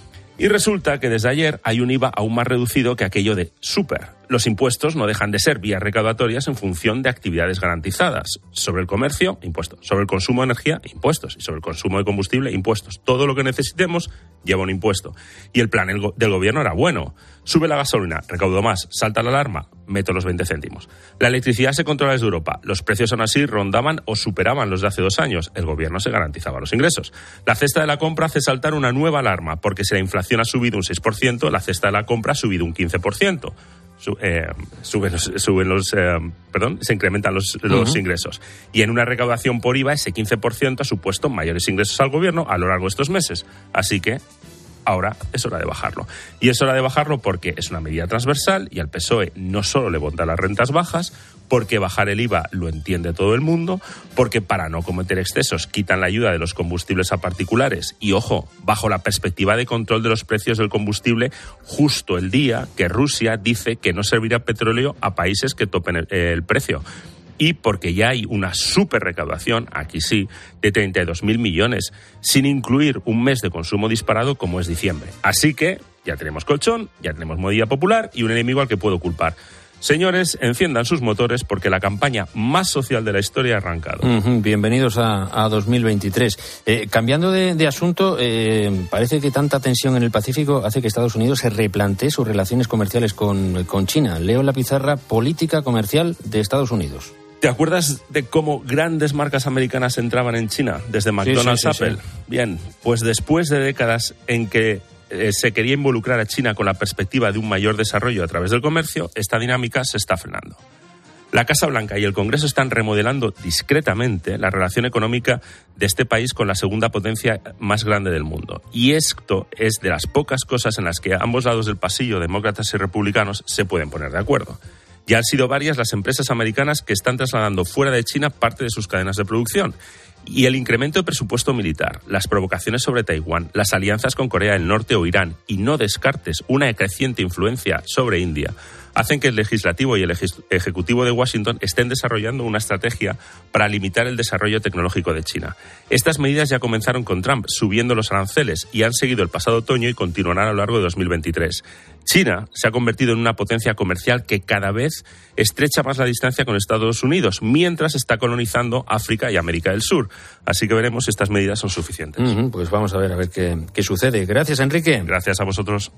Y resulta que desde ayer hay un I V A aún más reducido que aquello de súper. Los impuestos no dejan de ser vías recaudatorias en función de actividades garantizadas. Sobre el comercio, impuestos. Sobre el consumo de energía, impuestos. Y sobre el consumo de combustible, impuestos. Todo lo que necesitemos lleva un impuesto. Y el plan del gobierno era bueno. Sube la gasolina, recaudo más. Salta la alarma, meto los veinte céntimos. La electricidad se controla desde Europa. Los precios aún así rondaban o superaban los de hace dos años. El gobierno se garantizaba los ingresos. La cesta de la compra hace saltar una nueva alarma, porque si la inflación ha subido un seis por ciento, la cesta de la compra ha subido un quince por ciento. Eh, suben los, suben los eh, perdón, se incrementan los, los uh-huh. ingresos. Y en una recaudación por I V A, ese quince por ciento ha supuesto mayores ingresos al gobierno a lo largo de estos meses. Así que ahora es hora de bajarlo. Y es hora de bajarlo porque es una medida transversal y al P S O E no solo le vota las rentas bajas, porque bajar el I V A lo entiende todo el mundo, porque para no cometer excesos quitan la ayuda de los combustibles a particulares y, ojo, bajo la perspectiva de control de los precios del combustible justo el día que Rusia dice que no servirá petróleo a países que topen el, el precio. Y porque ya hay una super recaudación, aquí sí, de treinta y dos mil millones, sin incluir un mes de consumo disparado como es diciembre. Así que ya tenemos colchón, ya tenemos modilla popular y un enemigo al que puedo culpar. Señores, enciendan sus motores porque la campaña más social de la historia ha arrancado. Uh-huh. Bienvenidos a, a dos mil veintitrés. Eh, cambiando de, de asunto, eh, parece que tanta tensión en el Pacífico hace que Estados Unidos se replantee sus relaciones comerciales con, con China. Leo en la pizarra política comercial de Estados Unidos. ¿Te acuerdas de cómo grandes marcas americanas entraban en China, desde McDonald's a sí, sí, Apple? Sí. Bien, pues después de décadas en que eh, se quería involucrar a China con la perspectiva de un mayor desarrollo a través del comercio, esta dinámica se está frenando. La Casa Blanca y el Congreso están remodelando discretamente la relación económica de este país con la segunda potencia más grande del mundo. Y esto es de las pocas cosas en las que ambos lados del pasillo, demócratas y republicanos, se pueden poner de acuerdo. Ya han sido varias las empresas americanas que están trasladando fuera de China parte de sus cadenas de producción. Y el incremento de presupuesto militar, las provocaciones sobre Taiwán, las alianzas con Corea del Norte o Irán y no descartes una creciente influencia sobre India, hacen que el legislativo y el ejecutivo de Washington estén desarrollando una estrategia para limitar el desarrollo tecnológico de China. Estas medidas ya comenzaron con Trump, subiendo los aranceles, y han seguido el pasado otoño y continuarán a lo largo de dos mil veintitrés. China se ha convertido en una potencia comercial que cada vez estrecha más la distancia con Estados Unidos, mientras está colonizando África y América del Sur. Así que veremos si estas medidas son suficientes. Uh-huh, pues vamos a ver a ver qué, qué sucede. Gracias, Enrique. Gracias a vosotros.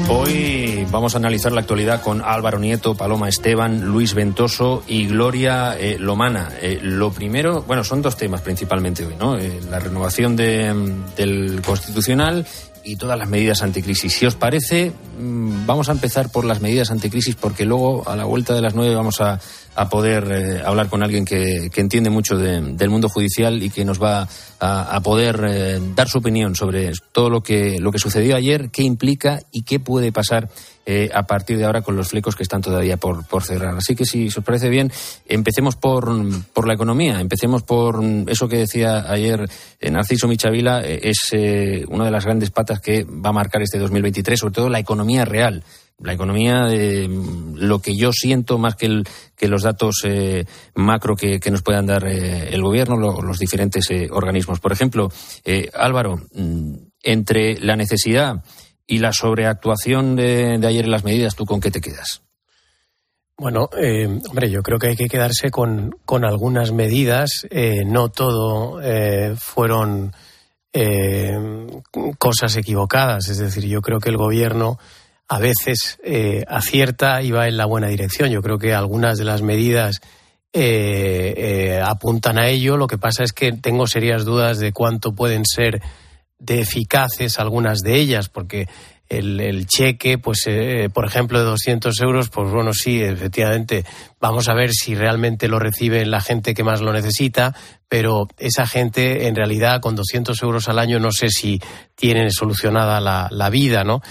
Hoy vamos a analizar la actualidad con Álvaro Nieto, Paloma Esteban, Luis Ventoso y Gloria eh, Lomana. Eh, lo primero, bueno, son dos temas principalmente hoy, ¿no? Eh, la renovación de, del Constitucional y todas las medidas anticrisis. Si os parece, vamos a empezar por las medidas anticrisis, porque luego a la vuelta de las nueve vamos a, a poder eh, hablar con alguien que, que entiende mucho de, del mundo judicial y que nos va a, a poder eh, dar su opinión sobre todo lo que, lo que sucedió ayer, qué implica y qué puede pasar eh, a partir de ahora con los flecos que están todavía por, por cerrar. Así que, si os parece bien, empecemos por, por la economía, empecemos por eso que decía ayer eh, Narciso Michavila, eh, es eh, una de las grandes patas que va a marcar este dos mil veintitrés, sobre todo la economía real, la economía de lo que yo siento más que, el, que los datos eh, macro que, que nos puedan dar eh, el gobierno, lo, los diferentes eh, organismos. Por ejemplo, eh, Álvaro, entre la necesidad y la sobreactuación de, de ayer en las medidas, ¿tú con qué te quedas? Bueno, eh, hombre, yo creo que hay que quedarse con, con algunas medidas. Eh, no todo eh, fueron eh, cosas equivocadas. Es decir, yo creo que el gobierno a veces eh, acierta y va en la buena dirección. Yo creo que algunas de las medidas eh, eh, apuntan a ello. Lo que pasa es que tengo serias dudas de cuánto pueden ser de eficaces algunas de ellas, porque el, el cheque, pues eh, por ejemplo, de doscientos euros, pues bueno, sí, efectivamente, vamos a ver si realmente lo recibe la gente que más lo necesita, pero esa gente, en realidad, con doscientos euros al año, no sé si tienen solucionada la, la vida, ¿no?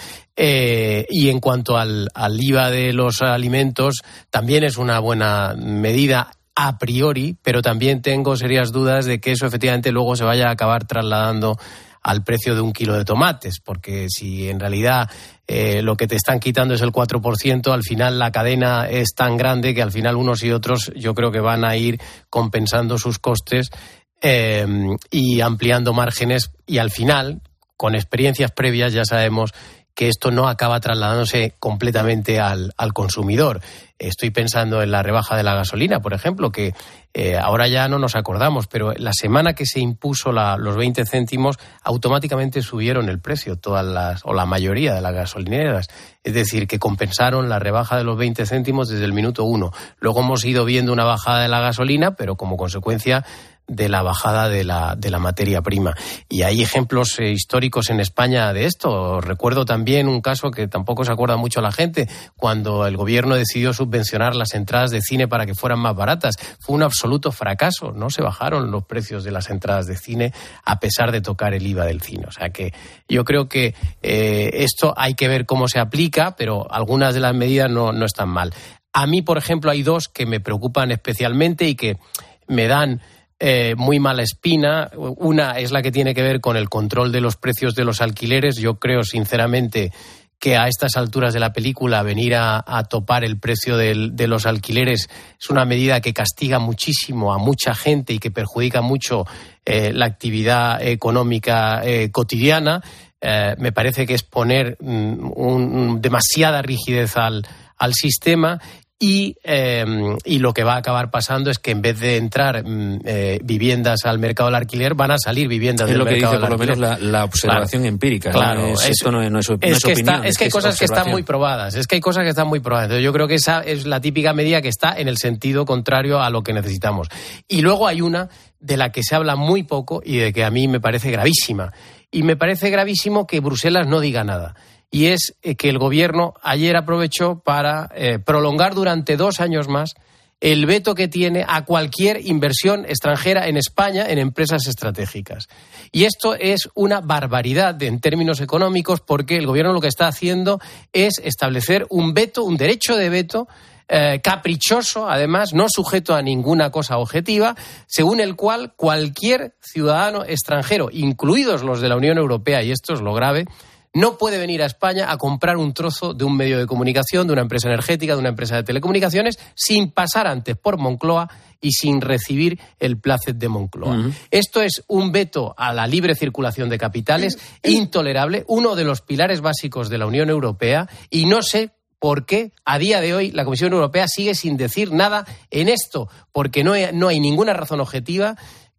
Eh, y en cuanto al, al I V A de los alimentos, también es una buena medida a priori, pero también tengo serias dudas de que eso efectivamente luego se vaya a acabar trasladando al precio de un kilo de tomates, porque si en realidad eh, lo que te están quitando es el cuatro por ciento, al final la cadena es tan grande que al final unos y otros yo creo que van a ir compensando sus costes eh, y ampliando márgenes, y al final, con experiencias previas, ya sabemos que esto no acaba trasladándose completamente al, al consumidor. Estoy pensando en la rebaja de la gasolina, por ejemplo, que eh, ahora ya no nos acordamos, pero la semana que se impuso la, los veinte céntimos, automáticamente subieron el precio, todas las, o la mayoría de las gasolineras. Es decir, que compensaron la rebaja de los veinte céntimos desde el minuto uno. Luego hemos ido viendo una bajada de la gasolina, pero como consecuencia de la bajada de la, de la materia prima. Y hay ejemplos eh, históricos en España de esto. Recuerdo también un caso que tampoco se acuerda mucho la gente, cuando el gobierno decidió subvencionar las entradas de cine para que fueran más baratas. Fue un absoluto fracaso. No se bajaron los precios de las entradas de cine a pesar de tocar el I V A del cine. O sea que yo creo que eh, esto hay que ver cómo se aplica, pero algunas de las medidas no, no están mal. A mí, por ejemplo, hay dos que me preocupan especialmente y que me dan Eh, muy mala espina. Una es la que tiene que ver con el control de los precios de los alquileres. Yo creo, sinceramente, que a estas alturas de la película venir a, a topar el precio del, de los alquileres es una medida que castiga muchísimo a mucha gente y que perjudica mucho eh, la actividad económica eh, cotidiana. Eh, me parece que es poner mm, un, un, demasiada rigidez al, al sistema. Y, eh, y lo que va a acabar pasando es que en vez de entrar eh, viviendas al mercado del alquiler, van a salir viviendas del mercado del alquiler. Es lo que dice por lo menos la, la observación claro, empírica. Claro, ¿no? Es, es, esto no es, no es, no es, es que opinión. Está, es, es que hay que cosas es que están muy probadas. Es que hay cosas que están muy probadas. Entonces yo creo que esa es la típica medida que está en el sentido contrario a lo que necesitamos. Y luego hay una de la que se habla muy poco y de que a mí me parece gravísima. Y me parece gravísimo que Bruselas no diga nada. Y es que el gobierno ayer aprovechó para eh, prolongar durante dos años más el veto que tiene a cualquier inversión extranjera en España en empresas estratégicas. Y esto es una barbaridad en términos económicos, porque el gobierno lo que está haciendo es establecer un veto, un derecho de veto eh, caprichoso, además, no sujeto a ninguna cosa objetiva, según el cual cualquier ciudadano extranjero, incluidos los de la Unión Europea, y esto es lo grave, no puede venir a España a comprar un trozo de un medio de comunicación, de una empresa energética, de una empresa de telecomunicaciones, sin pasar antes por Moncloa y sin recibir el plácet de Moncloa. Uh-huh. Esto es un veto a la libre circulación de capitales intolerable, uno de los pilares básicos de la Unión Europea, y no sé por qué a día de hoy la Comisión Europea sigue sin decir nada en esto, porque no hay, no hay ninguna razón objetiva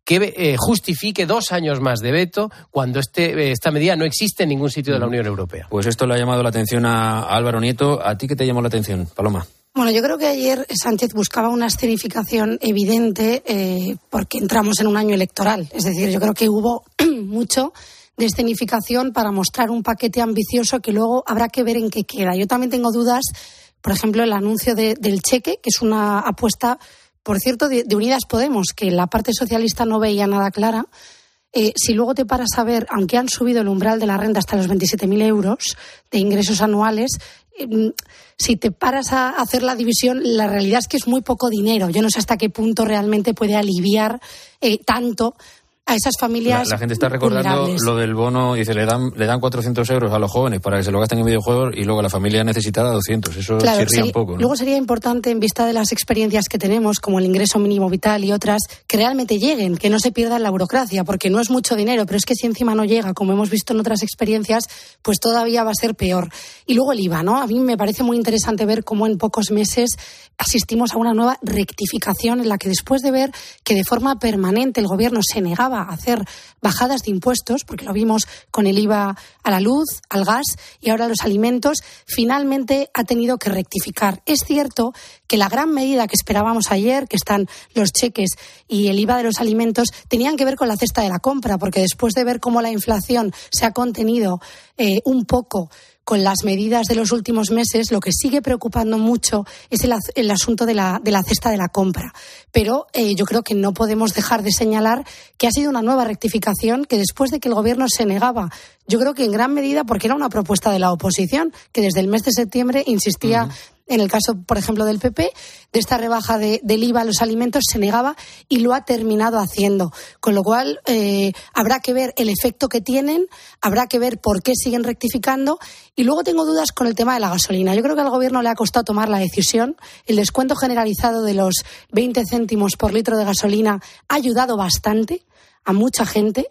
que eh, justifique dos años más de veto cuando este, esta medida no existe en ningún sitio de la Unión Europea. Pues esto le ha llamado la atención a Álvaro Nieto. ¿A ti qué te llamó la atención, Paloma? Bueno, yo creo que ayer Sánchez buscaba una escenificación evidente eh, porque entramos en un año electoral. Es decir, yo creo que hubo mucho de escenificación para mostrar un paquete ambicioso que luego habrá que ver en qué queda. Yo también tengo dudas, por ejemplo, el anuncio de, del cheque, que es una apuesta, por cierto, de, de Unidas Podemos, que la parte socialista no veía nada clara. Eh, si luego te paras a ver, aunque han subido el umbral de la renta hasta los veintisiete mil euros de ingresos anuales, eh, si te paras a hacer la división, la realidad es que es muy poco dinero. Yo no sé hasta qué punto realmente puede aliviar eh, tanto a esas familias. La, la gente está recordando vulnerables. Lo del bono, dice, le dan le dan cuatrocientos euros a los jóvenes para que se lo gasten en videojuegos y luego la familia necesitada doscientos. Eso Claro, chirría sería, un poco, ¿no? Luego sería importante, en vista de las experiencias que tenemos, como el ingreso mínimo vital y otras, que realmente lleguen, que no se pierda en la burocracia, porque no es mucho dinero, pero es que si encima no llega, como hemos visto en otras experiencias, pues todavía va a ser peor. Y luego el I V A, ¿no? A mí me parece muy interesante ver cómo en pocos meses asistimos a una nueva rectificación en la que, después de ver que de forma permanente el Gobierno se negaba a hacer bajadas de impuestos, porque lo vimos con el I V A a la luz, al gas y ahora a los alimentos, finalmente ha tenido que rectificar. Es cierto que la gran medida que esperábamos ayer, que están los cheques y el I V A de los alimentos, tenían que ver con la cesta de la compra, porque después de ver cómo la inflación se ha contenido eh, un poco con las medidas de los últimos meses, lo que sigue preocupando mucho es el, el asunto de la, de la cesta de la compra. Pero eh, yo creo que no podemos dejar de señalar que ha sido una nueva rectificación, que después de que el Gobierno se negaba, yo creo que en gran medida porque era una propuesta de la oposición, que desde el mes de septiembre insistía, uh-huh. en el caso, por ejemplo, del P P, de esta rebaja de, del I V A a los alimentos, se negaba y lo ha terminado haciendo. Con lo cual, eh, habrá que ver el efecto que tienen, habrá que ver por qué siguen rectificando. Y luego tengo dudas con el tema de la gasolina. Yo creo que al Gobierno le ha costado tomar la decisión. El descuento generalizado de los veinte céntimos por litro de gasolina ha ayudado bastante a mucha gente.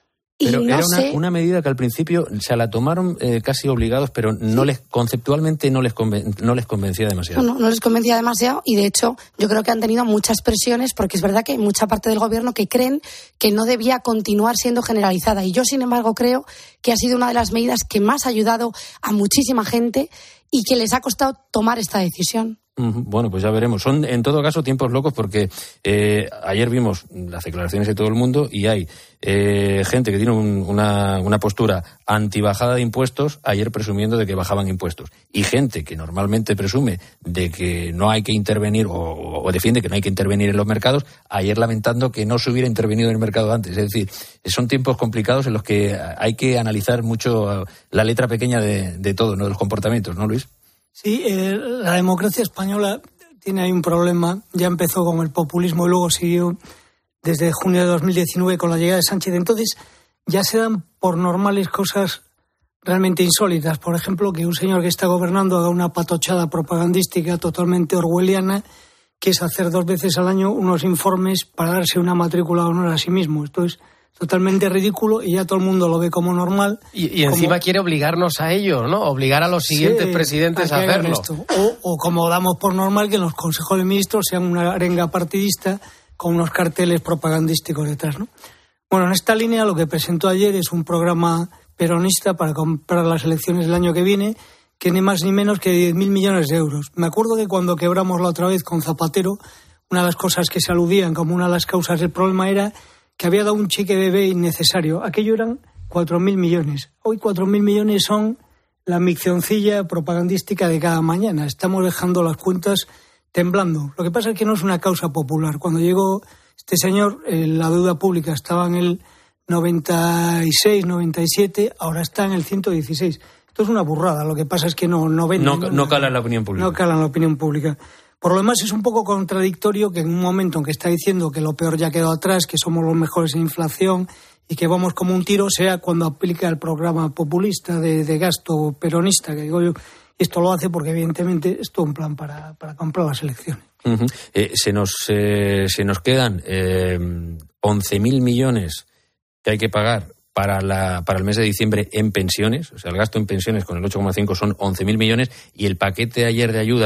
Y Pero no era una, sé... una medida que al principio se la tomaron eh, casi obligados, pero no sí. les conceptualmente no les conven, no les convencía demasiado. No, no, no les convencía demasiado y de hecho yo creo que han tenido muchas presiones, porque es verdad que hay mucha parte del Gobierno que creen que no debía continuar siendo generalizada, y yo sin embargo creo que ha sido una de las medidas que más ha ayudado a muchísima gente y que les ha costado tomar esta decisión. Bueno, pues ya veremos. Son, en todo caso, tiempos locos porque eh, ayer vimos las declaraciones de todo el mundo y hay eh, gente que tiene un, una, una postura antibajada de impuestos, ayer presumiendo de que bajaban impuestos. Y gente que normalmente presume de que no hay que intervenir o, o defiende que no hay que intervenir en los mercados, ayer lamentando que no se hubiera intervenido en el mercado antes. Es decir, son tiempos complicados en los que hay que analizar mucho la letra pequeña de, de todo, ¿no? De los comportamientos, ¿no, Luis? Sí, eh, la democracia española tiene ahí un problema. Ya empezó con el populismo y luego siguió desde junio de dos mil diecinueve con la llegada de Sánchez. Entonces ya se dan por normales cosas realmente insólitas. Por ejemplo, que un señor que está gobernando haga una patochada propagandística totalmente orwelliana, que es hacer dos veces al año unos informes para darse una matrícula de honor a sí mismo. Esto es totalmente ridículo y ya todo el mundo lo ve como normal. Y, y encima como... quiere obligarnos a ello, ¿no? Obligar a los siguientes sí, presidentes a, a hacerlo. O, o como damos por normal que en los consejos de ministros sean una arenga partidista con unos carteles propagandísticos detrás, ¿no? Bueno, en esta línea lo que presentó ayer es un programa peronista para comprar las elecciones del año que viene, que ni más ni menos que diez mil millones de euros. Me acuerdo que cuando quebramos la otra vez con Zapatero, una de las cosas que se aludían como una de las causas del problema era que había dado un cheque bebé innecesario. Aquello eran cuatro mil millones. Hoy cuatro mil millones son la miccioncilla propagandística de cada mañana. Estamos dejando las cuentas temblando. Lo que pasa es que no es una causa popular. Cuando llegó este señor, eh, la deuda pública estaba en el noventa y seis, noventa y siete, ahora está en el ciento dieciséis. Esto es una burrada. Lo que pasa es que no, no ven... No, no cala en la opinión pública. No cala en la opinión pública. Por lo demás, es un poco contradictorio que en un momento en que está diciendo que lo peor ya quedó atrás, que somos los mejores en inflación y que vamos como un tiro, sea cuando aplica el programa populista de, de gasto peronista, que digo yo, esto lo hace porque evidentemente es todo un plan para, para comprar las elecciones. Uh-huh. Eh, se nos eh, se nos quedan eh, once mil millones que hay que pagar para la para el mes de diciembre en pensiones, o sea, el gasto en pensiones con el ocho coma cinco son once mil millones, y el paquete ayer de ayudas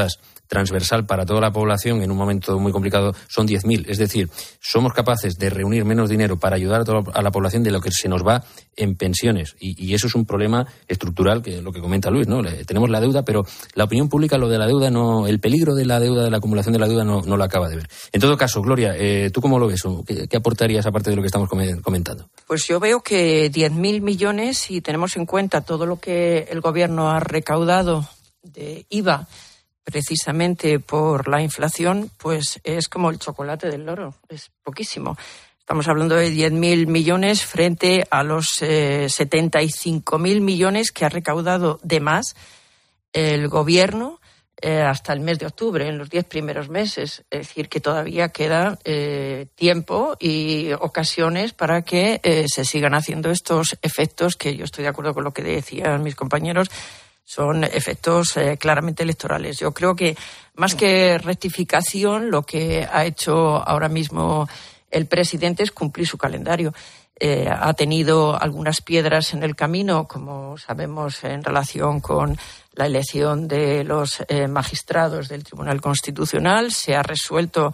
transversal para toda la población en un momento muy complicado son diez mil. Es decir, somos capaces de reunir menos dinero para ayudar a, toda, a la población de lo que se nos va en pensiones. Y, y eso es un problema estructural, que lo que comenta Luis, ¿no? Le, tenemos la deuda, pero la opinión pública lo de la deuda, no, el peligro de la deuda, de la acumulación de la deuda, no, no lo acaba de ver. En todo caso, Gloria, eh, ¿tú cómo lo ves? ¿Qué, qué aportarías aparte de lo que estamos comentando? Pues yo veo que diez mil millones, si tenemos en cuenta todo lo que el Gobierno ha recaudado de I V A, precisamente por la inflación, pues es como el chocolate del loro, es poquísimo. Estamos hablando de diez mil millones frente a los eh, setenta y cinco mil millones que ha recaudado de más el Gobierno eh, hasta el mes de octubre, en los diez primeros meses. Es decir, que todavía queda eh, tiempo y ocasiones para que eh, se sigan haciendo estos efectos, que yo estoy de acuerdo con lo que decían mis compañeros, son efectos eh, claramente electorales. Yo creo que más que rectificación, lo que ha hecho ahora mismo el presidente es cumplir su calendario. Eh, ha tenido algunas piedras en el camino, como sabemos, en relación con la elección de los eh, magistrados del Tribunal Constitucional. Se ha resuelto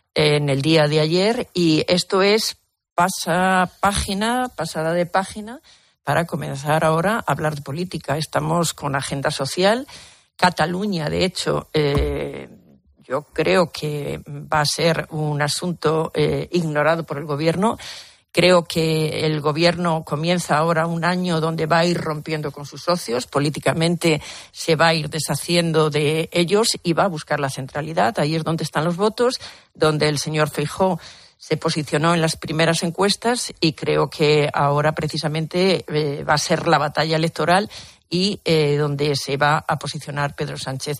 en el día de ayer y esto es pasa página, pasada de página, para comenzar ahora a hablar de política. Estamos con agenda social. Cataluña, de hecho, eh, yo creo que va a ser un asunto eh, ignorado por el Gobierno. Creo que el Gobierno comienza ahora un año donde va a ir rompiendo con sus socios. Políticamente se va a ir deshaciendo de ellos y va a buscar la centralidad. Ahí es donde están los votos, donde el señor Feijóo se posicionó en las primeras encuestas y creo que ahora precisamente eh, va a ser la batalla electoral y eh, donde se va a posicionar Pedro Sánchez.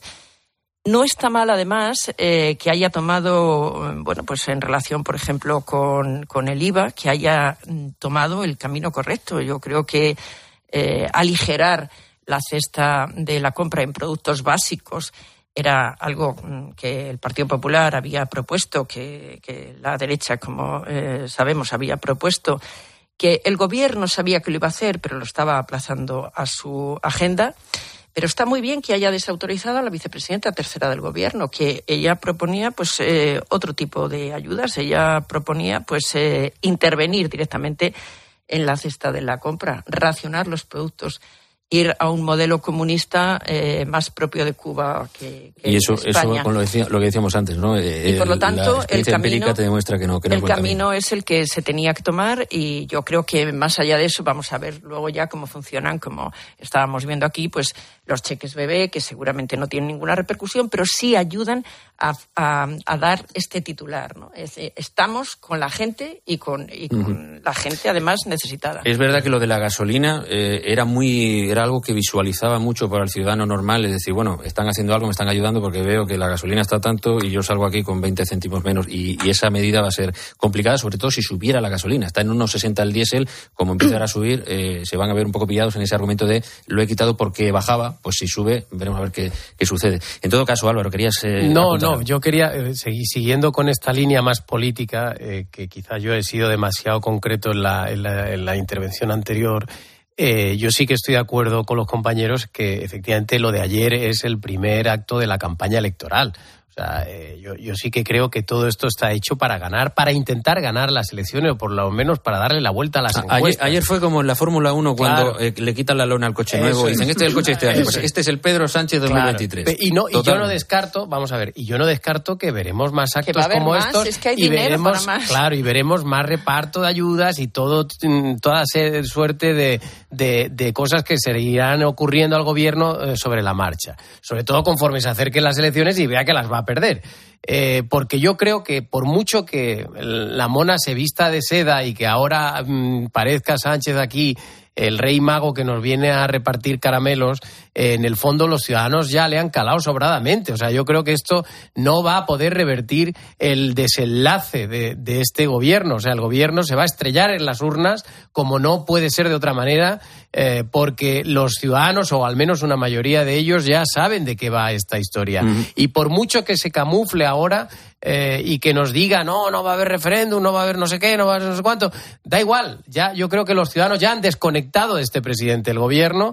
No está mal, además, eh, que haya tomado, bueno, pues en relación, por ejemplo, con, con el I V A, que haya tomado el camino correcto. Yo creo que eh, aligerar la cesta de la compra en productos básicos era algo que el Partido Popular había propuesto, que, que la derecha, como eh, sabemos, había propuesto, que el Gobierno sabía que lo iba a hacer, pero lo estaba aplazando a su agenda. Pero está muy bien que haya desautorizado a la vicepresidenta tercera del Gobierno, que ella proponía pues eh, otro tipo de ayudas. Ella proponía pues eh, intervenir directamente en la cesta de la compra, racionar los productos, ir a un modelo comunista eh, más propio de Cuba que, que y eso, España. Eso con lo, decía, lo que decíamos antes, ¿no? Y por lo tanto, la el camino, te demuestra que no, que no el camino, camino es el que se tenía que tomar y yo creo que más allá de eso vamos a ver luego ya cómo funcionan, como estábamos viendo aquí, pues los cheques bebé, que seguramente no tienen ninguna repercusión, pero sí ayudan a, a, a dar este titular, ¿no? Es decir, estamos con la gente y con, y con uh-huh. la gente además necesitada. Es verdad que lo de la gasolina eh, era muy era algo que visualizaba mucho para el ciudadano normal, es decir, bueno, están haciendo algo, me están ayudando porque veo que la gasolina está tanto y yo salgo aquí con veinte céntimos menos y, y esa medida va a ser complicada, sobre todo si subiera la gasolina. Está en unos sesenta el diésel, como empezará a subir, eh, se van a ver un poco pillados en ese argumento de lo he quitado porque bajaba, pues si sube, veremos a ver qué, qué sucede. En todo caso, Álvaro, querías... Eh, no, apuntar. no, yo quería eh, seguir siguiendo con esta línea más política, eh, que quizá yo he sido demasiado concreto en la, en la, en la intervención anterior. Eh, yo sí que estoy de acuerdo con los compañeros que efectivamente lo de ayer es el primer acto de la campaña electoral. O sea, eh, yo, yo sí que creo que todo esto está hecho para ganar, para intentar ganar las elecciones o por lo menos para darle la vuelta a las encuestas. Ayer, ayer fue como en la Fórmula uno cuando claro. eh, le quitan la lona al coche nuevo y dicen, este es el coche este año. Pues este es el Pedro Sánchez dos mil veintitrés. Claro. Y, no, y yo no descarto, vamos a ver, y yo no descarto que veremos más actos como más, estos es que hay y veremos, para más. claro, y veremos más reparto de ayudas y todo, toda suerte de, de, de cosas que se irán ocurriendo al gobierno eh, sobre la marcha. Sobre todo conforme se acerquen las elecciones y vea que las va a perder. Eh, porque yo creo que por mucho que la mona se vista de seda y que ahora mmm, parezca Sánchez aquí el rey mago que nos viene a repartir caramelos, eh, en el fondo los ciudadanos ya le han calado sobradamente. O sea, yo creo que esto no va a poder revertir el desenlace de, de este gobierno. O sea, el gobierno se va a estrellar en las urnas como no puede ser de otra manera, eh, porque los ciudadanos, o al menos una mayoría de ellos, ya saben de qué va esta historia. Uh-huh. Y por mucho que se camufle ahora eh, y que nos diga, no, no va a haber referéndum, no va a haber no sé qué, no va a haber no sé cuánto, da igual. Ya, yo creo que los ciudadanos ya han desconectado de este presidente. El gobierno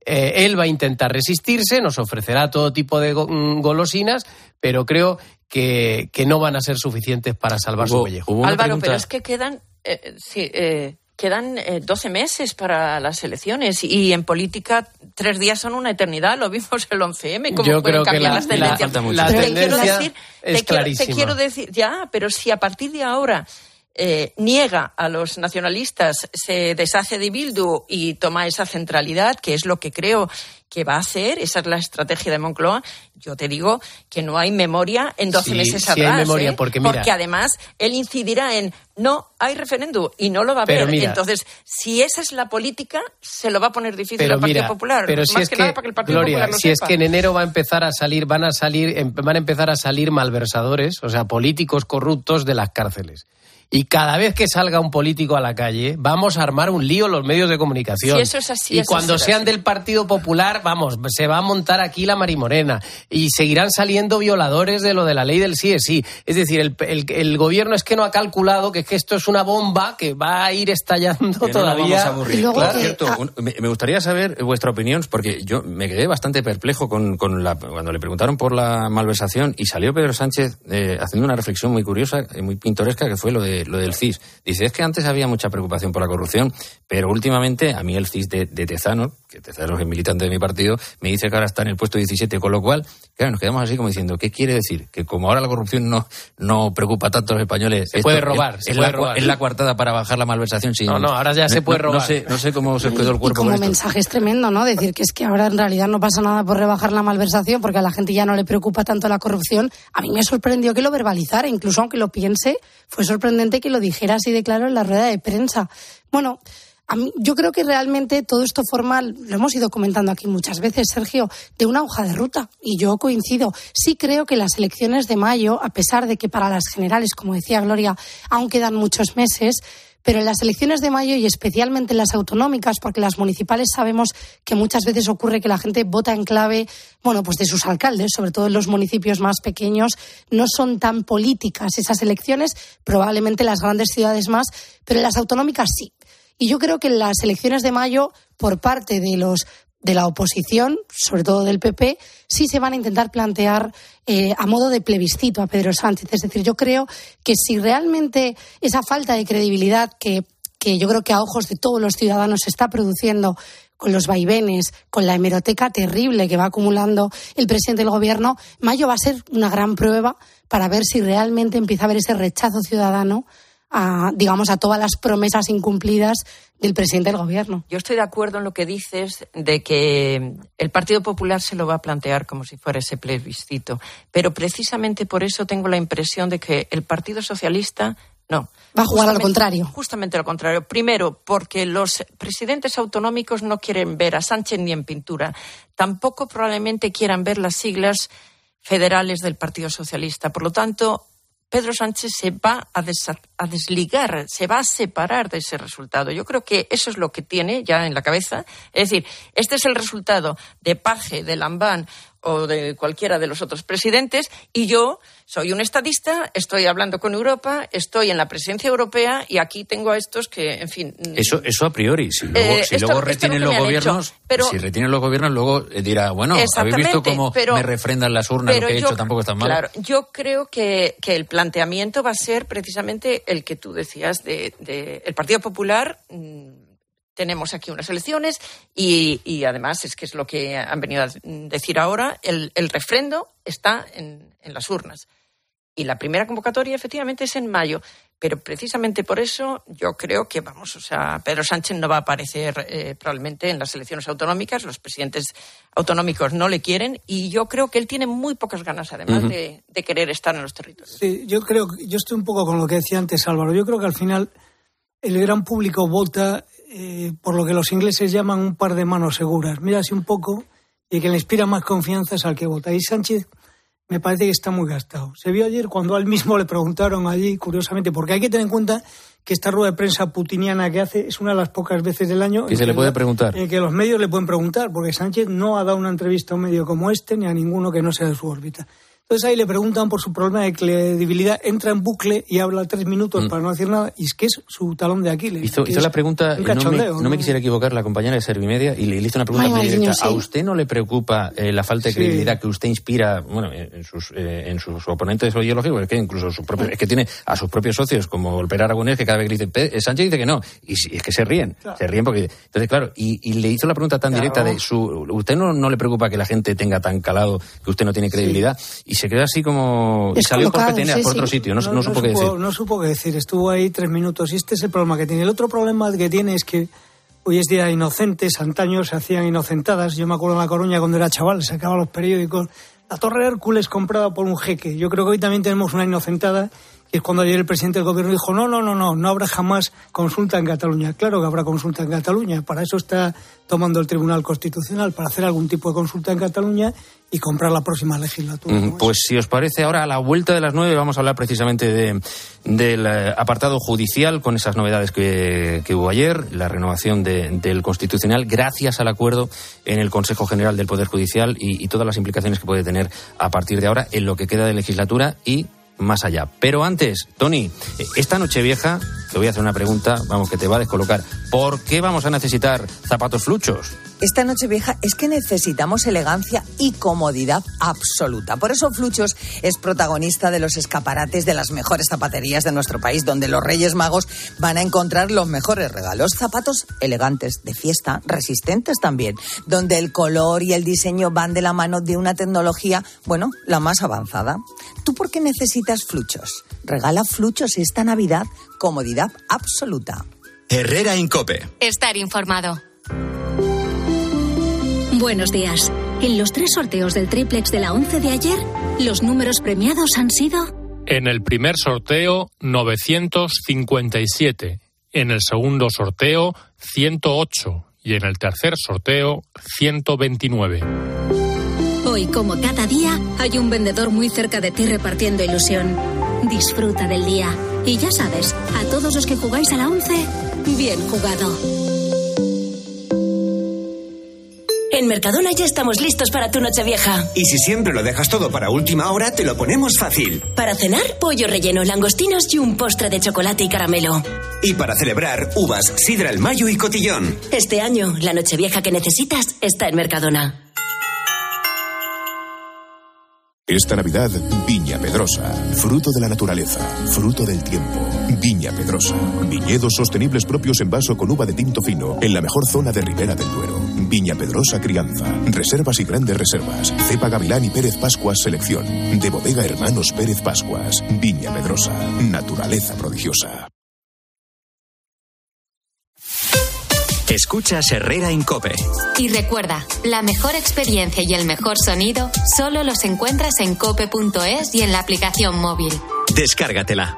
Eh, él va a intentar resistirse, nos ofrecerá todo tipo de go- golosinas, pero creo que, que no van a ser suficientes para salvar Hubo, su pellejo. Álvaro, pregunta... pero es que quedan... Eh, sí, eh, Quedan eh, doce meses para las elecciones y en política tres días son una eternidad. Lo vimos el once eme, cómo Yo pueden creo que cambiar la, las tendencias. la, la Pero tendencia te quiero decir, es te quiero, clarísima. te quiero decir, ya, pero si a partir de ahora eh, niega a los nacionalistas, se deshace de Bildu y toma esa centralidad, que es lo que creo que va a hacer, esa es la estrategia de Moncloa, yo te digo que no hay memoria en doce Sí, meses sí atrás. hay memoria, ¿eh? porque mira- además él incidirá en no hay referéndum y no lo va a Pero haber. mira- Entonces, si esa es la política, se lo va a poner difícil Pero al Partido mira, Popular. pero si Más es que, que, nada para que el Partido Gloria, Popular lo si es sepa. que en enero va a empezar a salir, van a salir, em- van a empezar a salir malversadores, o sea, políticos corruptos de las cárceles. Y cada vez que salga un político a la calle, vamos a armar un lío los medios de comunicación. Si eso es así, y eso cuando será sean así. del Partido Popular, vamos, se va a montar aquí la marimorena. Y seguirán saliendo violadores de lo de la ley del sí es sí. Es decir, el, el, el gobierno es que no ha calculado que, es que esto es una bomba que va a ir estallando Que no todavía. nos vamos a aburrir. Y luego Claro, que- cierto, ah, un- me, me gustaría saber vuestra opinión, porque yo me quedé bastante perplejo con, con la, cuando le preguntaron por la malversación y salió Pedro Sánchez eh, haciendo una reflexión muy curiosa, eh, muy pintoresca, que fue lo de lo del C I S. Dice, es que antes había mucha preocupación por la corrupción, pero últimamente a mí el C I S de, de Tezanos, que Tezanos es militante de mi partido, me dice que ahora está en el puesto diecisiete, con lo cual, claro, nos quedamos así como diciendo, ¿qué quiere decir? Que como ahora la corrupción no, no preocupa tanto a los españoles... Se esto puede es- robar, es, se la, puede cua- robar. es la coartada para bajar la malversación sin... No, no, ahora ya se puede no- no robar. sé, no sé cómo se quedó el Y cuerpo como con esto. mensaje es tremendo, ¿no? Decir que es que ahora en realidad no pasa nada por rebajar la malversación porque a la gente ya no le preocupa tanto la corrupción. A mí me sorprendió que lo verbalizara, incluso aunque lo piense, fue sorprendente que lo dijera así de claro en la rueda de prensa. Bueno, a mí, yo creo que realmente todo esto forma, lo hemos ido comentando aquí muchas veces, Sergio, de una hoja de ruta. Y yo coincido. Sí creo que las elecciones de mayo, a pesar de que para las generales, como decía Gloria, aún quedan muchos meses, pero en las elecciones de mayo y especialmente en las autonómicas, porque las municipales sabemos que muchas veces ocurre que la gente vota en clave, bueno, pues de sus alcaldes, sobre todo en los municipios más pequeños, no son tan políticas esas elecciones, probablemente las grandes ciudades más, pero en las autonómicas sí. Y yo creo que en las elecciones de mayo, por parte de los de la oposición, sobre todo del P P, sí se van a intentar plantear eh, a modo de plebiscito a Pedro Sánchez. Es decir, yo creo que si realmente esa falta de credibilidad que, que yo creo que a ojos de todos los ciudadanos se está produciendo con los vaivenes, con la hemeroteca terrible que va acumulando el presidente del Gobierno, mayo va a ser una gran prueba para ver si realmente empieza a haber ese rechazo ciudadano a, digamos, a todas las promesas incumplidas del presidente del Gobierno. Yo estoy de acuerdo en lo que dices de que el Partido Popular se lo va a plantear como si fuera ese plebiscito, pero precisamente por eso tengo la impresión de que el Partido Socialista no. Va a jugar a lo contrario. Justamente lo contrario. Primero, porque los presidentes autonómicos no quieren ver a Sánchez ni en pintura. Tampoco probablemente quieran ver las siglas federales del Partido Socialista. Por lo tanto, Pedro Sánchez se va a, desa- a desligar, se va a separar de ese resultado. Yo creo que eso es lo que tiene ya en la cabeza. Es decir, este es el resultado de Page, de Lambán o de cualquiera de los otros presidentes, y yo soy un estadista, estoy hablando con Europa, estoy en la presidencia europea y aquí tengo a estos que, en fin... Eso, eso a priori. Si luego, Eh, si esto- luego esto es lo retienen que los me han gobiernos, hecho, pero- si retienen los gobiernos, luego eh, dirá, bueno, habéis Exactamente, visto cómo pero- me refrendan las urnas, lo pero que he yo- hecho tampoco está mal. Claro, yo creo que, que el planteamiento va a ser precisamente el que tú decías de, de el Partido Popular. mm, Tenemos aquí unas elecciones y, y además es que es lo que han venido a decir ahora, el, el refrendo está en, en las urnas. Y la primera convocatoria efectivamente es en mayo. Pero precisamente por eso yo creo que, vamos, o sea, Pedro Sánchez no va a aparecer eh, probablemente en las elecciones autonómicas, los presidentes autonómicos no le quieren y yo creo que él tiene muy pocas ganas, además, Ujú. de, de querer estar en los territorios. Sí, yo creo, yo estoy un poco con lo que decía antes Álvaro. Yo creo que al final el gran público vota eh, por lo que los ingleses llaman un par de manos seguras. Mira así un poco y que le inspira más confianza es al que vota. Y Sánchez me parece que está muy gastado. Se vio ayer cuando a él mismo le preguntaron allí, curiosamente, porque hay que tener en cuenta que esta rueda de prensa putiniana que hace es una de las pocas veces del año Que en se le que puede la- preguntar. en que los medios le pueden preguntar, porque Sánchez no ha dado una entrevista a un medio como este ni a ninguno que no sea de su órbita. Entonces ahí le preguntan por su problema de credibilidad, entra en bucle y habla tres minutos mm. para no decir nada, y es que es su talón de Aquiles. Hizo, hizo la pregunta, no me, no, no me quisiera equivocar, la compañera de Servimedia, y le, le hizo una pregunta muy directa. ¿A usted no le preocupa eh, la falta de sí. credibilidad que usted inspira, bueno, en sus, eh, en sus oponentes ideológicos? Es que incluso sus propios, es que tiene a sus propios socios, como el Pere Aragonés, que cada vez que le dice, Sánchez dice que no, y es que se ríen, claro. se ríen porque... Entonces, claro, y, y le hizo la pregunta tan claro. directa de, su, ¿usted no, no le preocupa que la gente tenga tan calado que usted no tiene credibilidad? Sí. Y se quedó así como... Y salió por peteneas sí, por otro sí. sitio, no, no, no, supo no qué decir. No supo qué decir, estuvo ahí tres minutos y este es el problema que tiene. El otro problema que tiene es que hoy es día de inocentes, antaño se hacían inocentadas. Yo me acuerdo en La Coruña cuando era chaval, sacaba los periódicos, la Torre Hércules comprada por un jeque. Yo creo que hoy también tenemos una inocentada, y es cuando ayer el presidente del gobierno dijo, no, no, no, no, no habrá jamás consulta en Cataluña. Claro que habrá consulta en Cataluña, para eso está tomando el Tribunal Constitucional, para hacer algún tipo de consulta en Cataluña y comprar la próxima legislatura. Mm, pues si os parece, ahora a la vuelta de las nueve vamos a hablar precisamente de, del apartado judicial, con esas novedades que, que hubo ayer, la renovación de, del Constitucional, gracias al acuerdo en el Consejo General del Poder Judicial y, y todas las implicaciones que puede tener a partir de ahora en lo que queda de legislatura y más allá. Pero antes, Tony, esta Nochevieja te voy a hacer una pregunta, vamos, que te va a descolocar. ¿Por qué vamos a necesitar zapatos fluchos? Esta Nochevieja es que necesitamos elegancia y comodidad absoluta. Por eso Fluchos es protagonista de los escaparates de las mejores zapaterías de nuestro país, donde los Reyes Magos van a encontrar los mejores regalos. Zapatos elegantes, de fiesta, resistentes también, donde el color y el diseño van de la mano de una tecnología, bueno, la más avanzada. ¿Tú por qué necesitas Fluchos? Regala Fluchos esta Navidad, comodidad absoluta. Herrera Incope. Estar informado. Buenos días. En los tres sorteos del triplex de la once de ayer, los números premiados han sido... En el primer sorteo, novecientos cincuenta y siete. En el segundo sorteo, ciento ocho. Y en el tercer sorteo, ciento veintinueve. Hoy, como cada día, hay un vendedor muy cerca de ti repartiendo ilusión. Disfruta del día. Y ya sabes, a todos los que jugáis a la once, bien jugado. En Mercadona ya estamos listos para tu Nochevieja. Y si siempre lo dejas todo para última hora, te lo ponemos fácil. Para cenar, pollo relleno, langostinos y un postre de chocolate y caramelo. Y para celebrar, uvas, sidra al mayo y cotillón. Este año, la Nochevieja que necesitas está en Mercadona. Esta Navidad, Viña Pedrosa, fruto de la naturaleza, fruto del tiempo. Viña Pedrosa, viñedos sostenibles propios en vaso con uva de tinto fino, en la mejor zona de Ribera del Duero. Viña Pedrosa Crianza, reservas y grandes reservas. Cepa Gavilán y Pérez Pascuas Selección, de Bodega Hermanos Pérez Pascuas. Viña Pedrosa, naturaleza prodigiosa. Escuchas Herrera Incope. Y recuerda, la mejor experiencia y el mejor sonido solo los encuentras en cope punto es y en la aplicación móvil. Descárgatela.